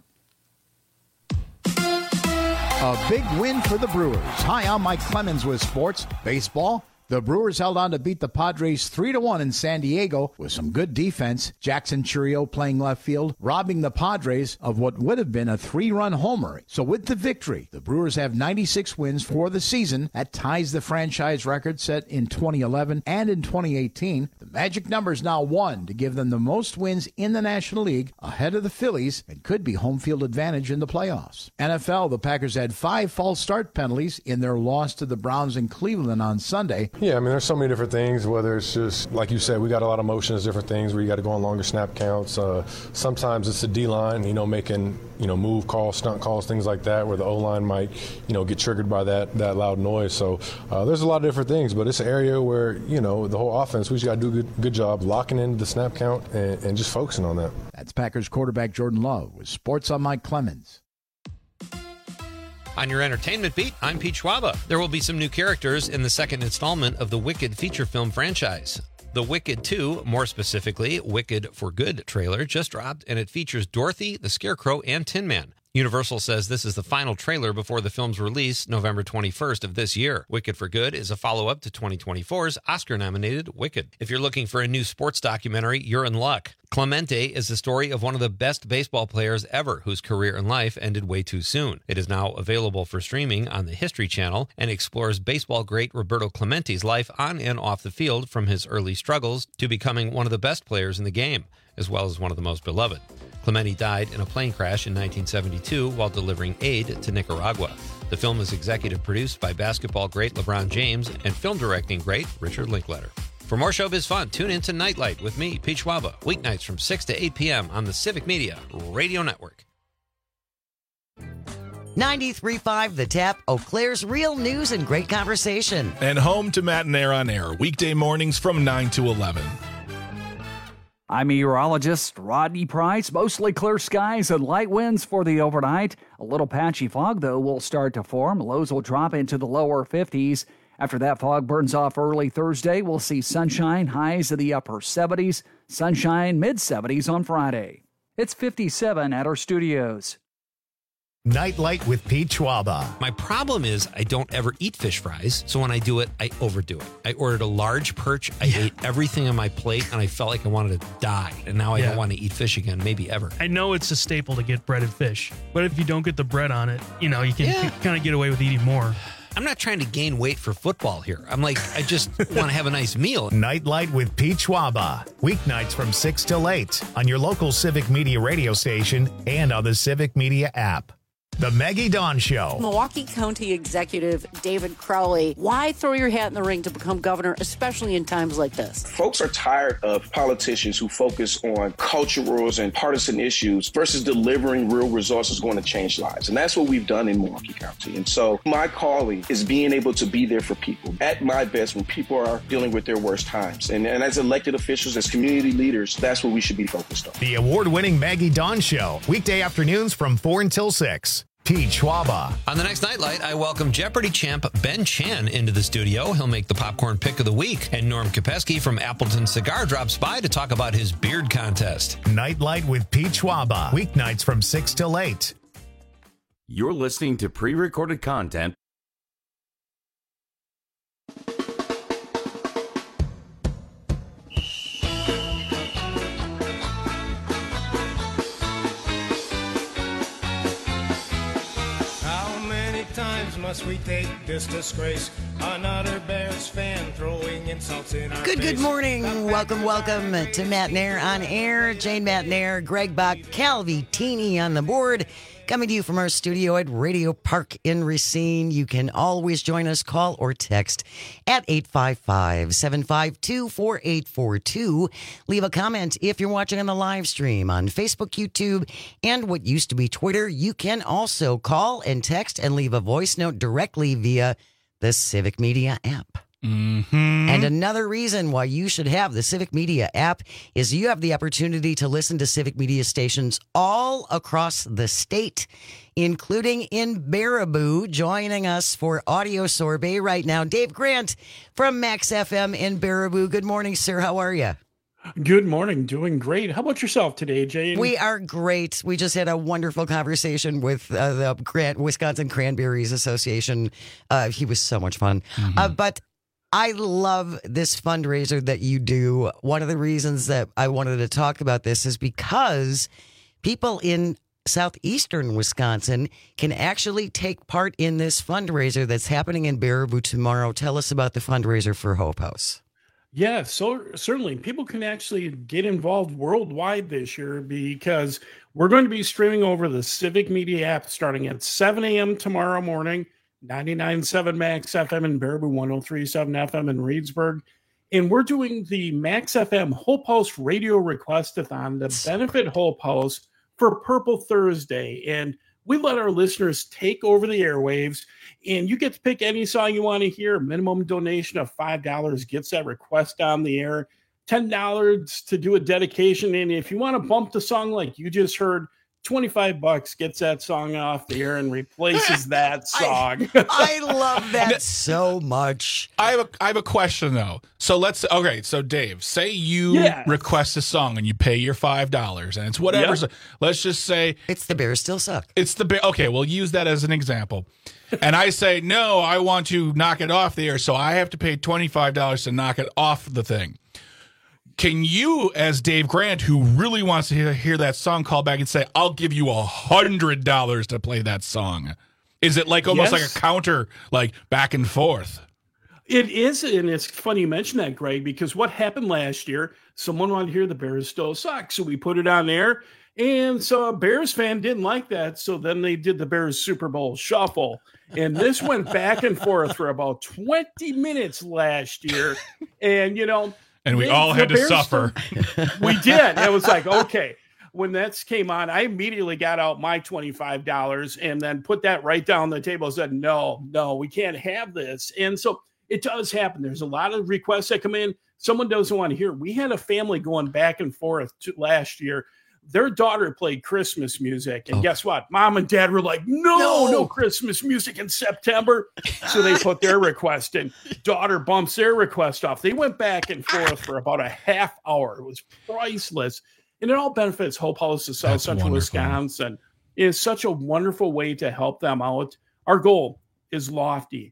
A big win for the Brewers. Hi, I'm Mike Clemens with Sports Baseball. The Brewers held on to beat the Padres 3-1 in San Diego with some good defense. Jackson Chourio playing left field, robbing the Padres of what would have been a 3-run homer. So with the victory, the Brewers have 96 wins for the season. That ties the franchise record set in 2011 and in 2018. The magic number is now 1 to give them the most wins in the National League, ahead of the Phillies, and could be home field advantage in the playoffs. NFL, the Packers had 5 false start penalties in their loss to the Browns in Cleveland on Sunday. Yeah, I mean, there's so many different things, whether it's just, like you said, we got a lot of motions, different things where you got to go on longer snap counts. Sometimes it's the D-line, making, move calls, stunt calls, things like that, where the O-line might, get triggered by that loud noise. So there's a lot of different things, but it's an area where, the whole offense, we just got to do a good job locking into the snap count and just focusing on that. That's Packers quarterback Jordan Love with Sports on Mike Clemens. On your entertainment beat, I'm Pete Schwaba. There will be some new characters in the second installment of the Wicked feature film franchise. The Wicked 2, more specifically, Wicked for Good trailer just dropped, and it features Dorothy, the Scarecrow, and Tin Man. Universal says this is the final trailer before the film's release November 21st of this year. Wicked for Good is a follow-up to 2024's Oscar-nominated Wicked. If you're looking for a new sports documentary, you're in luck. Clemente is the story of one of the best baseball players ever whose career and life ended way too soon. It is now available for streaming on the History Channel and explores baseball great Roberto Clemente's life on and off the field, from his early struggles to becoming one of the best players in the game, as well as one of the most beloved. Clemente died in a plane crash in 1972 while delivering aid to Nicaragua. The film is executive produced by basketball great LeBron James and film directing great Richard Linklater. For more showbiz fun, tune in to Nightlight with me, Pete Schwaba, weeknights from 6 to 8 p.m. on the Civic Media Radio Network. 93.5 The Tap, Eau Claire's real news and great conversation. And home to Matt and Air on Air, weekday mornings from 9 to 11. I'm meteorologist Rodney Price. Mostly clear skies and light winds for the overnight. A little patchy fog, though, will start to form. Lows will drop into the lower 50s. After that fog burns off early Thursday, we'll see sunshine, highs in the upper 70s, sunshine mid-70s on Friday. It's 57 at our studios. Nightlight with Pete Schwaba. My problem is I don't ever eat fish fries, so when I do it, I overdo it. I ordered a large perch, I ate everything on my plate, and I felt like I wanted to die. And now I don't want to eat fish again, maybe ever. I know it's a staple to get breaded fish, but if you don't get the bread on it, you can kind of get away with eating more. I'm not trying to gain weight for football here. I'm like, I just want to have a nice meal. Nightlight with Pete Schwaba. Weeknights from 6 till 8 on your local Civic Media radio station and on the Civic Media app. The Maggie Dawn Show. Milwaukee County Executive David Crowley, why throw your hat in the ring to become governor, especially in times like this? Folks are tired of politicians who focus on culturals and partisan issues versus delivering real results that's going to change lives. And that's what we've done in Milwaukee County. And so my calling is being able to be there for people at my best when people are dealing with their worst times. And as elected officials, as community leaders, that's what we should be focused on. The award-winning Maggie Dawn Show. Weekday afternoons from 4 until 6. Pete Schwaba. On the next Nightlight, I welcome Jeopardy champ Ben Chan into the studio. He'll make the popcorn pick of the week. And Norm Kopeski from Appleton Cigar drops by to talk about his beard contest. Nightlight with Pete Schwaba. Weeknights from 6 till 8. You're listening to pre-recorded content. Must we take this disgrace? Another Bears fan throwing insults in our face. Good morning. Welcome to Matt Nair on air. Jane Matt Nair, Greg Bach, Calvi Teeny on the board. Coming to you from our studio at Radio Park in Racine. You can always join us, call or text at 855-752-4842. Leave a comment if you're watching on the live stream on Facebook, YouTube, and what used to be Twitter. You can also call and text and leave a voice note directly via the Civic Media app. Mm-hmm. And another reason why you should have the Civic Media app is you have the opportunity to listen to Civic Media stations all across the state, including in Baraboo. Joining us for Audio Sorbet right now, Dave Grant from Max FM in Baraboo. Good morning, sir. How are you? Good morning. Doing great. How about yourself today, Jane? We are great. We just had a wonderful conversation with the Wisconsin Cranberries Association. He was so much fun. But I love this fundraiser that you do. One of the reasons that I wanted to talk about this is because people in southeastern Wisconsin can actually take part in this fundraiser that's happening in Baraboo tomorrow. Tell us about the fundraiser for Hope House. Yeah, so certainly people can actually get involved worldwide this year because we're going to be streaming over the Civic Media app starting at 7 a.m. tomorrow morning. 99.7 Max FM in Baraboo, 103.7 FM in Reedsburg. And we're doing the Max FM Hope House Radio Request-a-thon to benefit Hope House for Purple Thursday. And we let our listeners take over the airwaves, and you get to pick any song you want to hear. Minimum donation of $5 gets that request on the air. $10 to do a dedication. And if you want to bump the song like you just heard, $25 gets that song off the air and replaces that song. I love that so much. I have a question though. So so Dave, say you request a song and you pay your $5 and it's whatever. Yep. So let's just say it's the Bears still suck. Okay, we'll use that as an example. And I say, no, I want to knock it off the air, so I have to pay $25 to knock it off the thing. Can you, as Dave Grant, who really wants to hear that song, call back and say, I'll give you $100 to play that song? Is it like almost like a counter, like back and forth? It is, and it's funny you mention that, Greg, because what happened last year, someone wanted to hear the Bears still suck, so we put it on there, and so a Bears fan didn't like that, so then they did the Bears Super Bowl Shuffle, and this went back and forth for about 20 minutes last year, and, and we all had to suffer. We did. It was like, okay. When that came on, I immediately got out my $25 and then put that right down the table and said, no, we can't have this. And so it does happen. There's a lot of requests that come in. Someone doesn't want to hear. We had a family going back and forth last year. Their daughter played Christmas music. And guess what? Mom and dad were like, no Christmas music in September. So they put their request in. Daughter bumps their request off. They went back and forth for about a half hour. It was priceless. And it all benefits Hope House of South Central Wisconsin. It is such a wonderful way to help them out. Our goal is lofty.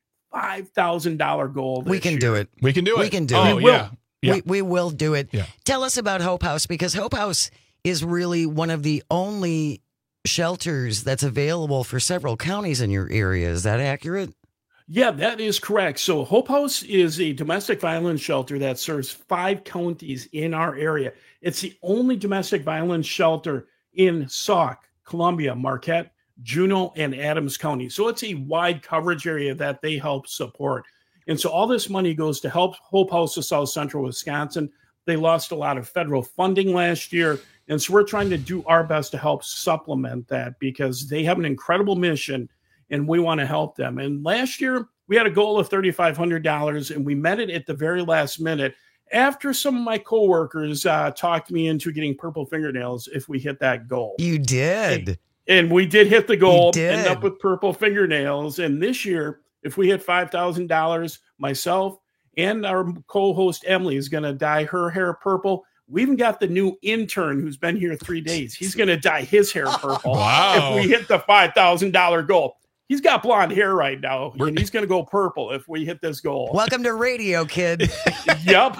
$5,000 goal. We can do it. We can do it. We can do it. We will do it. Yeah. Tell us about Hope House, because Hope House is really one of the only shelters that's available for several counties in your area. Is that accurate? Yeah, that is correct. So Hope House is a domestic violence shelter that serves 5 counties in our area. It's the only domestic violence shelter in Sauk, Columbia, Marquette, Juneau, and Adams County. So it's a wide coverage area that they help support. And so all this money goes to help Hope House of South Central Wisconsin. They lost a lot of federal funding last year. And so we're trying to do our best to help supplement that, because they have an incredible mission and we want to help them. And last year we had a goal of $3,500 and we met it at the very last minute after some of my coworkers talked me into getting purple fingernails if we hit that goal. You did. And we did hit the goal, end up with purple fingernails. And this year, if we hit $5,000, myself and our co-host Emily is going to dye her hair purple. We even got the new intern who's been here 3 days. He's going to dye his hair purple Wow. if we hit the $5,000 goal. He's got blonde hair right now, and he's going to go purple if we hit this goal. Welcome to radio, kid. Yep.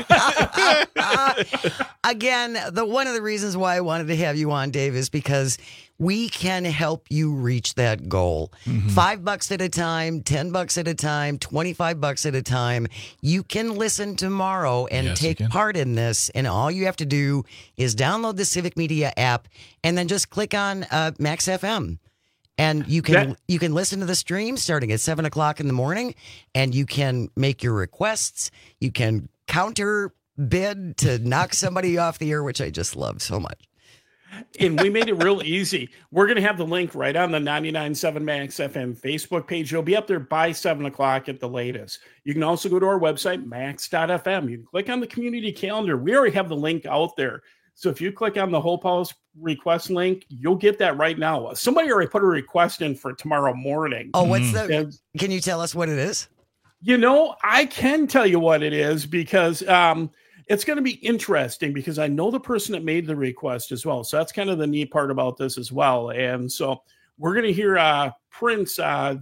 Again, one of the reasons why I wanted to have you on, Dave, is because we can help you reach that goal. $5 at a time, $10 at a time, $25 at a time. You can listen tomorrow and take part in this. And all you have to do is download the Civic Media app and then just click on Max FM. And you can listen to the stream starting at 7 o'clock in the morning, and you can make your requests. You can counter bid to knock somebody off the air, which I just love so much. And we made it real easy. We're going to have the link right on the 99.7 Max FM Facebook page. It'll be up there by 7 o'clock at the latest. You can also go to our website, max.fm. You can click on the community calendar. We already have the link out there. So if you click on the Whole House request link, you'll get that right now. Somebody already put a request in for tomorrow morning. Oh, what's the? Can you tell us what it is? You know, I can tell you what it is because it's going to be interesting because I know the person that made the request as well. So that's kind of the neat part about this as well. And so we're going to hear Prince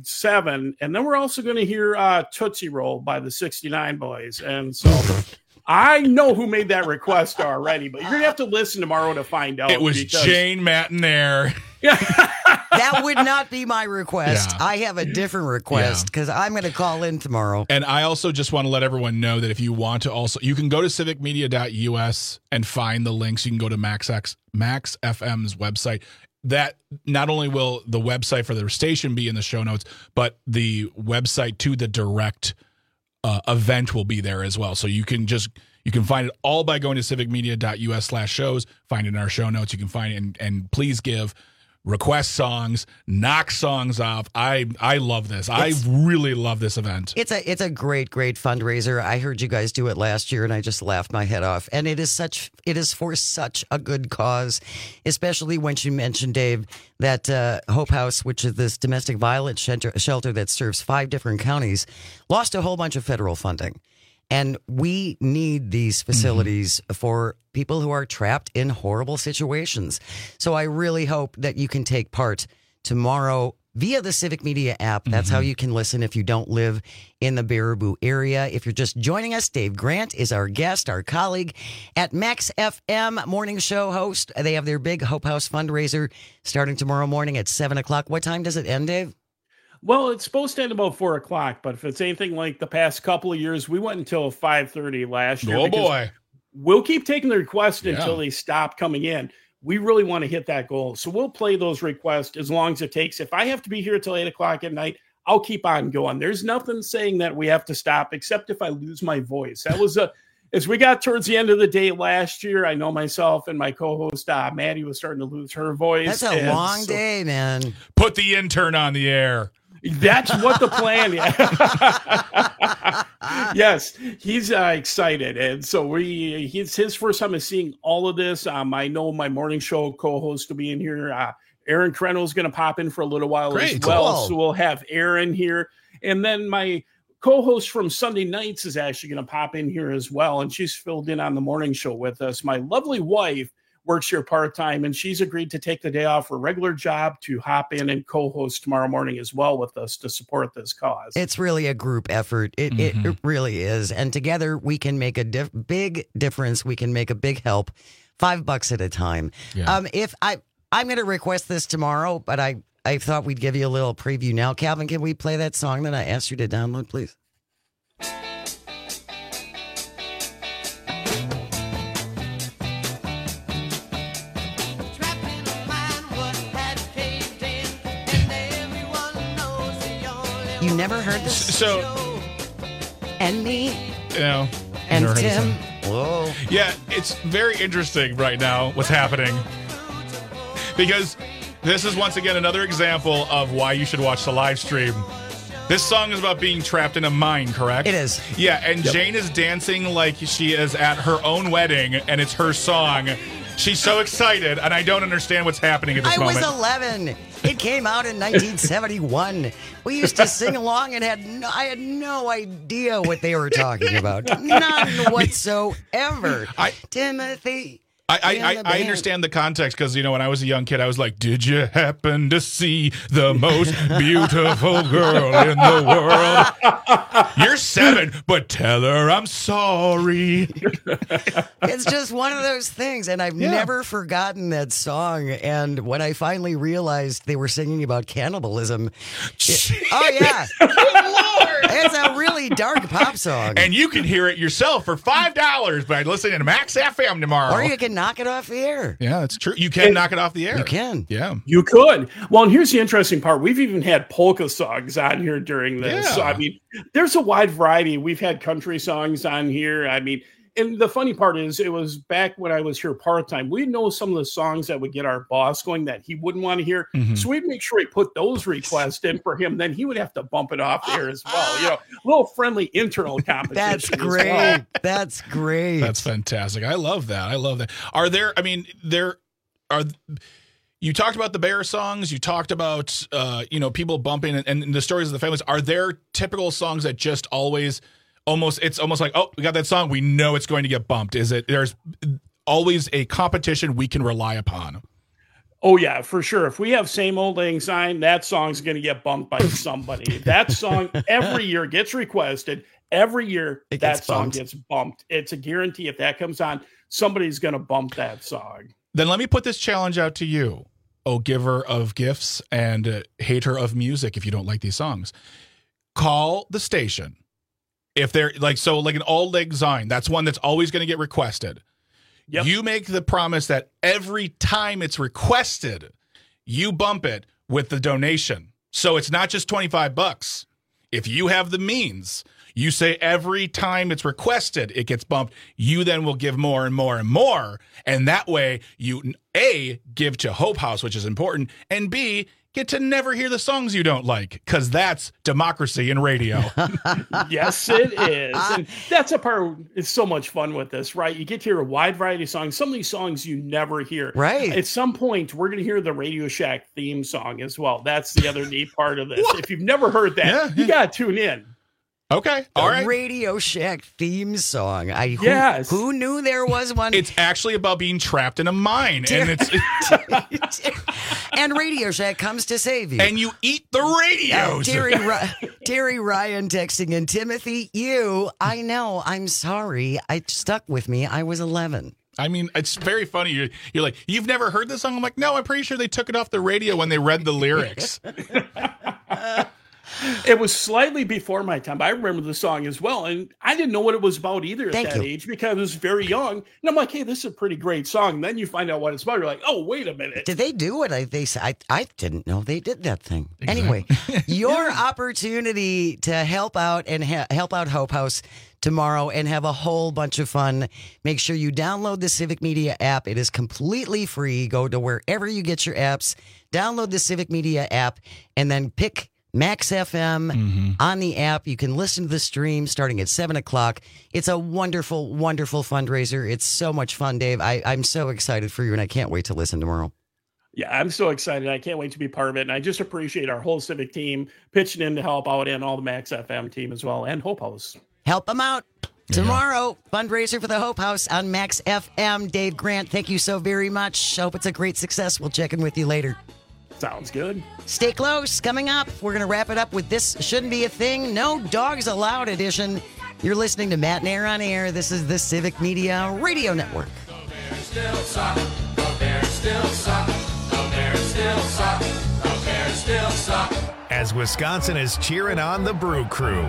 7, and then we're also going to hear Tootsie Roll by the 69 Boys. And so I know who made that request already, but you're going to have to listen tomorrow to find out. It was Jane Matinaire. That would not be my request. Yeah. I have a different request because I'm going to call in tomorrow. And I also just want to let everyone know that if you want to also, you can go to civicmedia.us and find the links. You can go to Max FM's website. That not only will the website for their station be in the show notes, but the website to the direct event will be there as well. So you can find it all by going to civicmedia.us/shows, find it in our show notes. You can find it and please request songs, knock songs off. I love this. I really love this event. It's a great fundraiser. I heard you guys do it last year and I just laughed my head off. And it is for such a good cause, especially when you mentioned, Dave, that Hope House, which is this domestic violence shelter that serves 5 different counties, lost a whole bunch of federal funding. And we need these facilities for people who are trapped in horrible situations. So I really hope that you can take part tomorrow via the Civic Media app. That's how you can listen if you don't live in the Baraboo area. If you're just joining us, Dave Grant is our guest, our colleague at Max FM morning show host. They have their big Hope House fundraiser starting tomorrow morning at 7 o'clock. What time does it end, Dave? Well, it's supposed to end about 4 o'clock, but if it's anything like the past couple of years, we went until 5:30 last year. Oh, boy. We'll keep taking the requests until they stop coming in. We really want to hit that goal. So we'll play those requests as long as it takes. If I have to be here till 8 o'clock at night, I'll keep on going. There's nothing saying that we have to stop, except if I lose my voice. That was as we got towards the end of the day last year, I know myself and my co-host, Maddie, was starting to lose her voice. That's a long day, man. Put the intern on the air. That's what the plan is. Yes, he's excited. And so it's his first time of seeing all of this. I know my morning show co-host will be in here. Aaron Krenno is going to pop in for a little while as well. Cool. So we'll have Aaron here. And then my co-host from Sunday nights is actually going to pop in here as well. And she's filled in on the morning show with us. My lovely wife works here part-time, and she's agreed to take the day off her regular job to hop in and co-host tomorrow morning as well with us to support this cause. It's really a group effort. It really is. And together we can make a big difference. We can make a big help. $5 at a time. Yeah. I'm going to request this tomorrow, but I thought we'd give you a little preview now. Calvin, can we play that song that I asked you to download, please? You never heard this? So, and me, and Tim. Whoa. Yeah, it's very interesting right now what's happening because this is once again another example of why you should watch the live stream. This song is about being trapped in a mine, correct? It is. Yeah, and Jane is dancing like she is at her own wedding, and it's her song. She's so excited, and I don't understand what's happening at this moment. I was 11. It came out in 1971. We used to sing along, and I had no idea what they were talking about. None whatsoever. Timothy. I understand the context because, when I was a young kid, I was like, did you happen to see the most beautiful girl in the world? You're 7, but tell her I'm sorry. It's just one of those things, and I've never forgotten that song. And when I finally realized they were singing about cannibalism, oh, yeah. It's a really dark pop song. And you can hear it yourself for $5 by listening to Max FM tomorrow. Or you can knock it off the air. Yeah, that's true. You can knock it off the air. You can. Yeah. You could. Well, and here's the interesting part. We've even had polka songs on here during this. Yeah. So, I mean, there's a wide variety. We've had country songs on here. I mean, and the funny part is, it was back when I was here part-time. We know some of the songs that would get our boss going that he wouldn't want to hear. Mm-hmm. So we'd make sure we put those requests in for him. Then he would have to bump it off there as well. A little friendly internal competition. That's great. Well. That's great. That's fantastic. I love that. Are there, you talked about the Bear songs. You talked about, people bumping and the stories of the families. Are there typical songs that just always... It's almost like, oh, we got that song. We know it's going to get bumped. There's always a competition we can rely upon? Oh, yeah, for sure. If we have Same Old Lang Syne, that song's going to get bumped by somebody. That song every year gets requested. Every year that song gets bumped. It's a guarantee. If that comes on, somebody's going to bump that song. Then let me put this challenge out to you, oh giver of gifts and hater of music, if you don't like these songs. Call the station. If they're like an Auld Lang Syne, that's one that's always going to get requested. Yep. You make the promise that every time it's requested, you bump it with the donation. So it's not just $25. If you have the means, you say every time it's requested, it gets bumped. You then will give more and more and more. And that way you, A, give to Hope House, which is important, and B, get to never hear the songs you don't like, because that's democracy in radio. Yes, it is. And that's a part it's so much fun with this, right? You get to hear a wide variety of songs. Some of these songs you never hear. Right. At some point, we're going to hear the Radio Shack theme song as well. That's the other neat part of this. If you've never heard that, you got to tune in. Okay. All right. Radio Shack theme song. Yes. Who knew there was one? It's actually about being trapped in a mine. And and Radio Shack comes to save you. And you eat the radios. Terry Ryan texting in, Timothy, I know, I'm sorry. It stuck with me. I was 11. I mean, it's very funny. You're like, you've never heard this song? I'm like, no, I'm pretty sure they took it off the radio when they read the lyrics. It was slightly before my time. I remember the song as well, and I didn't know what it was about either at that age because I was very young. And I'm like, hey, this is a pretty great song. And then you find out what it's about. You're like, oh, wait a minute. Did they do what I didn't know they did that thing. Exactly. Anyway, your opportunity to help out and help out Hope House tomorrow and have a whole bunch of fun. Make sure you download the Civic Media app. It is completely free. Go to wherever you get your apps, download the Civic Media app, and then pick Max FM on the app. You can listen to the stream starting at 7 o'clock. It's a wonderful, wonderful fundraiser. It's so much fun, Dave. I'm so excited for you, and I can't wait to listen tomorrow. Yeah, I'm so excited. I can't wait to be part of it. And I just appreciate our whole Civic team pitching in to help out, and all the Max FM team as well, and Hope House. Help them out. Tomorrow, fundraiser for the Hope House on Max FM. Dave Grant, thank you so very much. Hope it's a great success. We'll check in with you later. Sounds good. Stay close. Coming up, we're going to wrap it up with This Shouldn't Be a Thing. No Dogs Allowed edition. You're listening to Matt and Air on Air. This is the Civic Media Radio Network. As Wisconsin is cheering on the Brew Crew.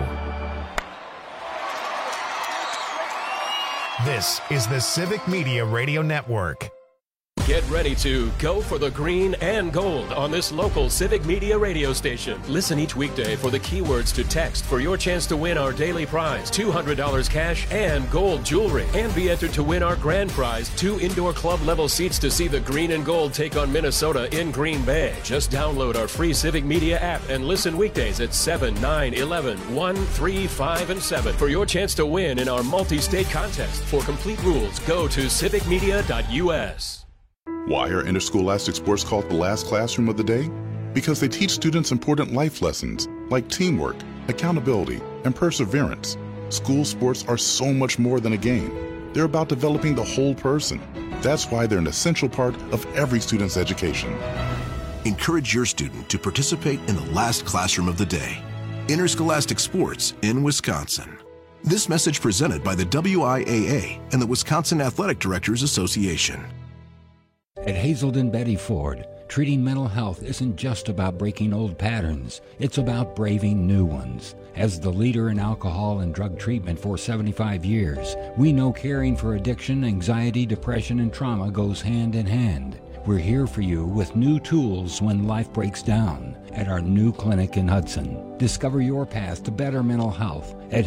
This is the Civic Media Radio Network. Get ready to go for the green and gold on this local Civic Media radio station. Listen each weekday for the keywords to text for your chance to win our daily prize, $200 cash and gold jewelry. And be entered to win our grand prize, 2 indoor club level seats to see the green and gold take on Minnesota in Green Bay. Just download our free Civic Media app and listen weekdays at 7, 9, 11, 1, 3, 5, and 7 for your chance to win in our multi-state contest. For complete rules, go to civicmedia.us. Why are interscholastic sports called the last classroom of the day? Because they teach students important life lessons like teamwork, accountability, and perseverance. School sports are so much more than a game. They're about developing the whole person. That's why they're an essential part of every student's education. Encourage your student to participate in the last classroom of the day. Interscholastic sports in Wisconsin. This message presented by the WIAA and the Wisconsin Athletic Directors Association. At Hazelden Betty Ford, treating mental health isn't just about breaking old patterns. It's about braving new ones. As the leader in alcohol and drug treatment for 75 years, we know caring for addiction, anxiety, depression, and trauma goes hand in hand. We're here for you with new tools when life breaks down at our new clinic in Hudson. Discover your path to better mental health at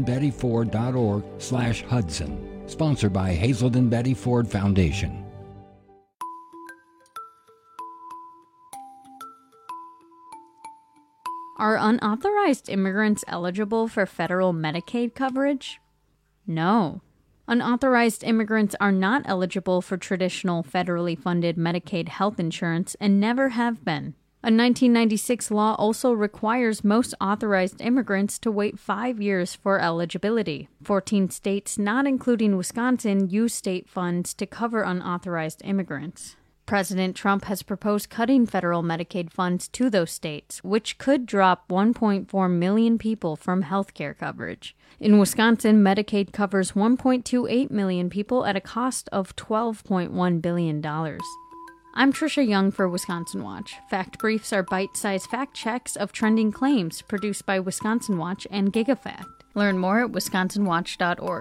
hazeldenbettyford.org/Hudson. Sponsored by Hazelden Betty Ford Foundation. Are unauthorized immigrants eligible for federal Medicaid coverage? No. Unauthorized immigrants are not eligible for traditional federally funded Medicaid health insurance and never have been. A 1996 law also requires most authorized immigrants to wait 5 years for eligibility. 14 states, not including Wisconsin, use state funds to cover unauthorized immigrants. President Trump has proposed cutting federal Medicaid funds to those states, which could drop 1.4 million people from health care coverage. In Wisconsin, Medicaid covers 1.28 million people at a cost of $12.1 billion. I'm Trisha Young for Wisconsin Watch. Fact Briefs are bite-sized fact checks of trending claims produced by Wisconsin Watch and GigaFact. Learn more at wisconsinwatch.org.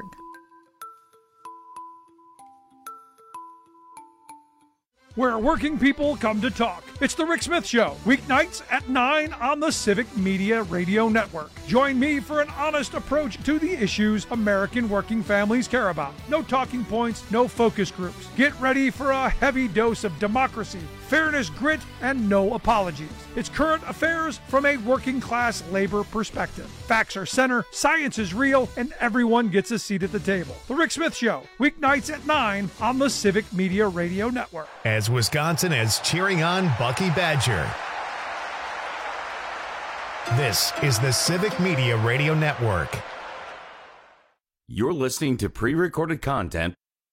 Where working people come to talk. It's The Rick Smith Show, weeknights at 9 on the Civic Media Radio Network. Join me for an honest approach to the issues American working families care about. No talking points, no focus groups. Get ready for a heavy dose of democracy, fairness, grit, and no apologies. It's current affairs from a working class labor perspective. Facts are center, science is real, and everyone gets a seat at the table. The Rick Smith Show, weeknights at 9 on the Civic Media Radio Network. As Wisconsin is cheering on Bucky Badger. This is the Civic Media Radio Network. You're listening to pre-recorded content.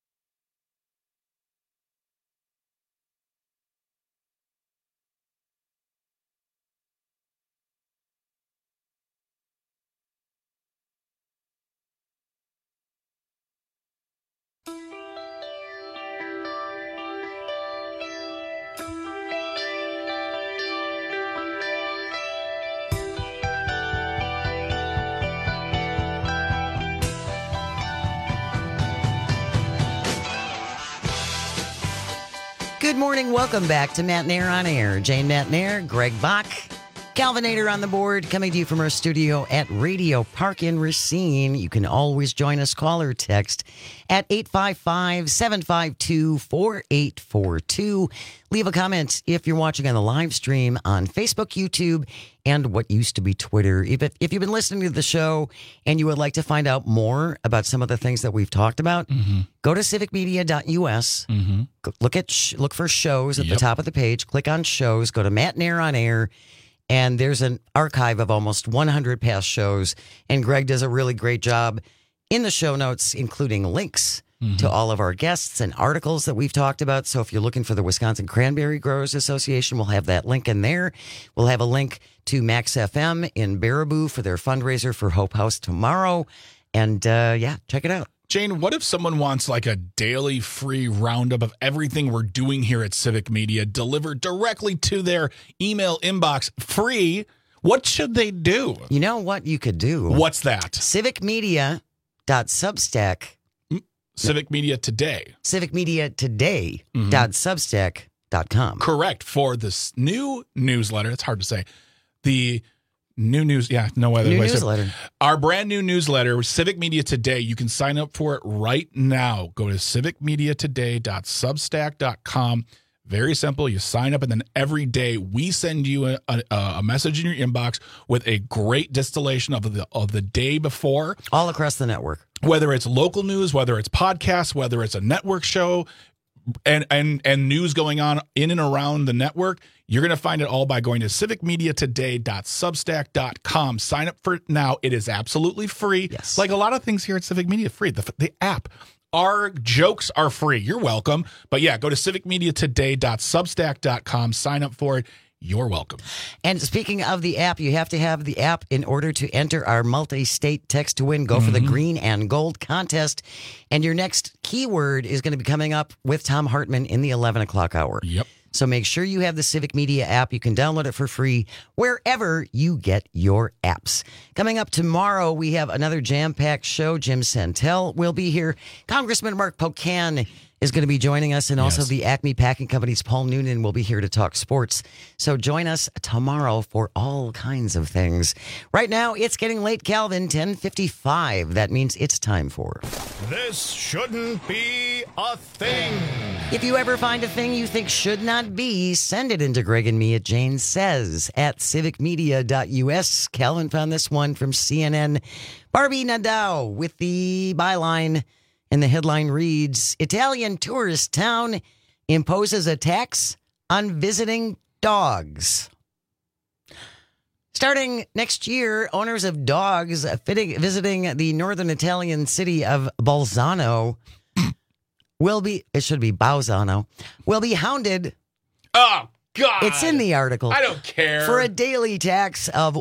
Good morning. Welcome back to Matt Nair on Air. Jane Matt Nair, Greg Bach, Calvinator on the board, coming to you from our studio at Radio Park in Racine. You can always join us, call or text at 855-752-4842. Leave a comment if you're watching on the live stream on Facebook, YouTube, and what used to be Twitter. If you've been listening to the show and you would like to find out more about some of the things that we've talked about, go to civicmedia.us. Look for shows at the top of the page. Click on shows. Go to Matt Nair on Air. And there's an archive of almost 100 past shows. And Greg does a really great job in the show notes, including links to all of our guests and articles that we've talked about. So if you're looking for the Wisconsin Cranberry Growers Association, we'll have that link in there. We'll have a link to Max FM in Baraboo for their fundraiser for Hope House tomorrow. And check it out. Jane, what if someone wants like a daily free roundup of everything we're doing here at Civic Media delivered directly to their email inbox free? What should they do? You know what you could do? What's that? Civicmedia.substack.com. Civic Media Today. CivicMediaToday.substack.com. Correct. For this new newsletter, it's hard to say. The new news, no other New way. newsletter. Our brand new newsletter, Civic Media Today. You can sign up for it right now. Go to civicmediatoday.substack.com. Very simple. You sign up, and then every day we send you a message in your inbox with a great distillation of the day before, all across the network. Whether it's local news, whether it's podcasts, whether it's a network show, and news going on in and around the network. You're going to find it all by going to civicmediatoday.substack.com. Sign up for it now. It is absolutely free. Yes. Like a lot of things here at Civic Media, free. The app. Our jokes are free. You're welcome. But yeah, go to civicmediatoday.substack.com. Sign up for it. You're welcome. And speaking of the app, you have to have the app in order to enter our multi-state text to win. Go for the green and gold contest. And your next keyword is going to be coming up with Tom Hartman in the 11 o'clock hour. Yep. So make sure you have the Civic Media app. You can download it for free wherever you get your apps. Coming up tomorrow, we have another jam-packed show. Jim Santel will be here. Congressman Mark Pocan is going to be joining us, and also the Acme Packing Company's Paul Noonan will be here to talk sports. So join us tomorrow for all kinds of things. Right now, it's getting late, Calvin, 10:55. That means it's time for... This shouldn't be a thing. If you ever find a thing you think should not be, send it into Greg and me at Jane Says at civicmedia.us. Calvin found this one from CNN. Barbie Nadal with the byline, and the headline reads, Italian tourist town imposes a tax on visiting dogs. Starting next year, owners of dogs visiting the northern Italian city of Bolzano will be hounded. Oh, God. It's in the article. I don't care. For a daily tax of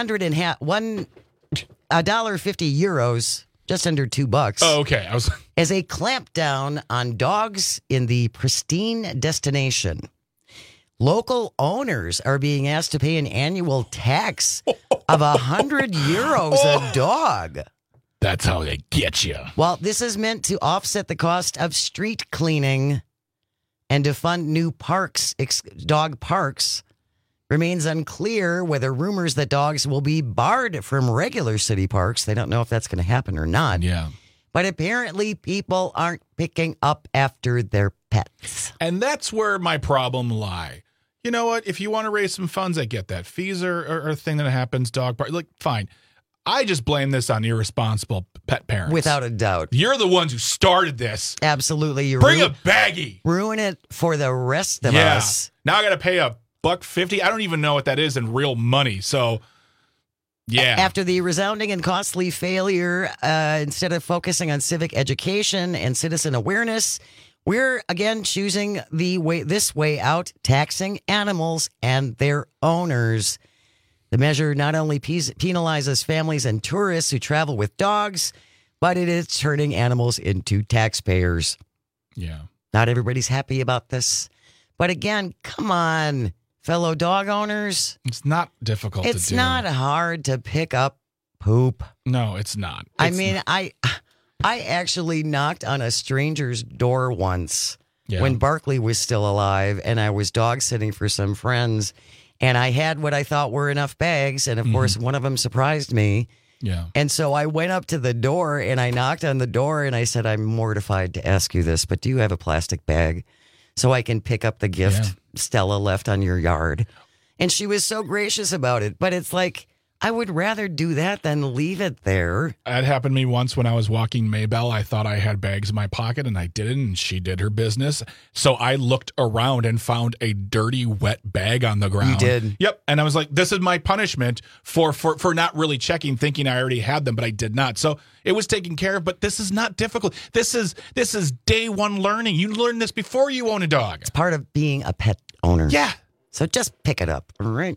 €1.50, just under $2. Oh, okay. As a clampdown on dogs in the pristine destination. Local owners are being asked to pay an annual tax of €100 a dog. That's how they get you. Well, this is meant to offset the cost of street cleaning and to fund new parks, dog parks. Remains unclear whether rumors that dogs will be barred from regular city parks. They don't know if that's going to happen or not. Yeah. But apparently people aren't picking up after their pets. And that's where my problem lie. You know what? If you want to raise some funds, I get that. Fees are a thing that happens, dog park. Like, fine. I just blame this on irresponsible pet parents. Without a doubt. You're the ones who started this. Absolutely. Bring a baggie. Ruin it for the rest of us. Now I got to pay $1.50. I don't even know what that is in real money. So, yeah. After the resounding and costly failure, instead of focusing on civic education and citizen awareness, we're again choosing this way out, taxing animals and their owners. The measure not only penalizes families and tourists who travel with dogs, but it is turning animals into taxpayers. Yeah. Not everybody's happy about this. But again, come on, fellow dog owners. It's not difficult to do. It's not hard to pick up poop. No, it's not. I actually knocked on a stranger's door once when Barkley was still alive, and I was dog sitting for some friends. And I had what I thought were enough bags. And, of course, one of them surprised me. Yeah. And so I went up to the door and I knocked on the door and I said, I'm mortified to ask you this, but do you have a plastic bag so I can pick up the gift Stella left on your yard? And she was so gracious about it. But it's like, I would rather do that than leave it there. That happened to me once when I was walking Maybell. I thought I had bags in my pocket and I didn't, and she did her business. So I looked around and found a dirty, wet bag on the ground. You did? Yep. And I was like, this is my punishment for not really checking, thinking I already had them, but I did not. So it was taken care of, but this is not difficult. This is day one learning. You learn this before you own a dog. It's part of being a pet owner. Yeah. So just pick it up, all right?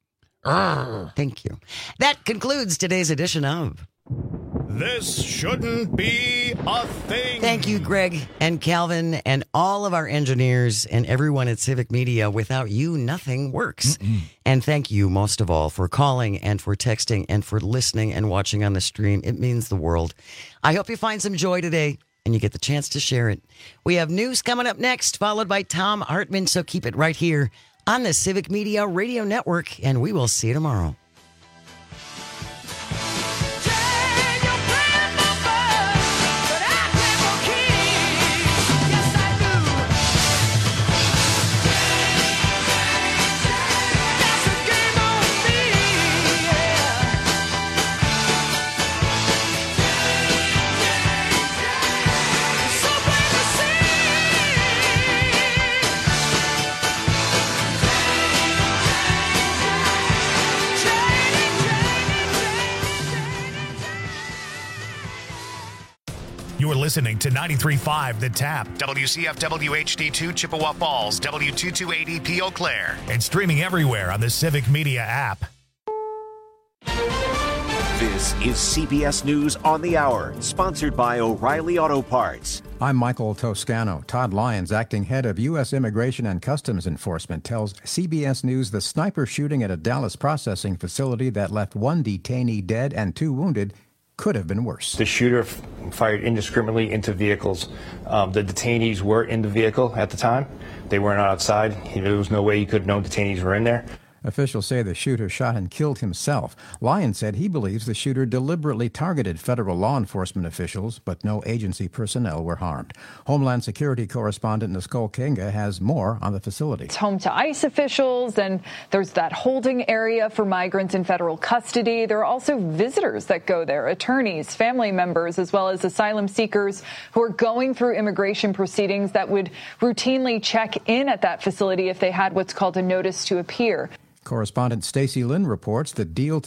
Thank you. That concludes today's edition of This Shouldn't Be a Thing. Thank you, Greg and Calvin and all of our engineers and everyone at Civic Media. Without you, nothing works. And thank you most of all for calling and for texting and for listening and watching on the stream. It means the world. I hope you find some joy today. and you get the chance to share it. We have news coming up next, followed by Tom Hartman, so keep it right here on the Civic Media Radio Network, and we will see you tomorrow. You're listening to 93.5 The Tap, WCFW HD2 Chippewa Falls, W228EP Eau Claire, and streaming everywhere on the Civic Media app. This is CBS News on the Hour, sponsored by O'Reilly Auto Parts. I'm Michael Toscano. Todd Lyons, acting head of U.S. Immigration and Customs Enforcement, tells CBS News the sniper shooting at a Dallas processing facility that left one detainee dead and 2 wounded could have been worse. The shooter fired indiscriminately into vehicles. The detainees were in the vehicle at the time. They weren't outside. There was no way he could have known detainees were in there. Officials say the shooter shot and killed himself. Lyons said he believes the shooter deliberately targeted federal law enforcement officials, but no agency personnel were harmed. Homeland Security correspondent Nicole Kinga has more on the facility. It's home to ICE officials, and there's that holding area for migrants in federal custody. There are also visitors that go there, attorneys, family members, as well as asylum seekers who are going through immigration proceedings that would routinely check in at that facility if they had what's called a notice to appear. Correspondent Stacy Lynn reports the deal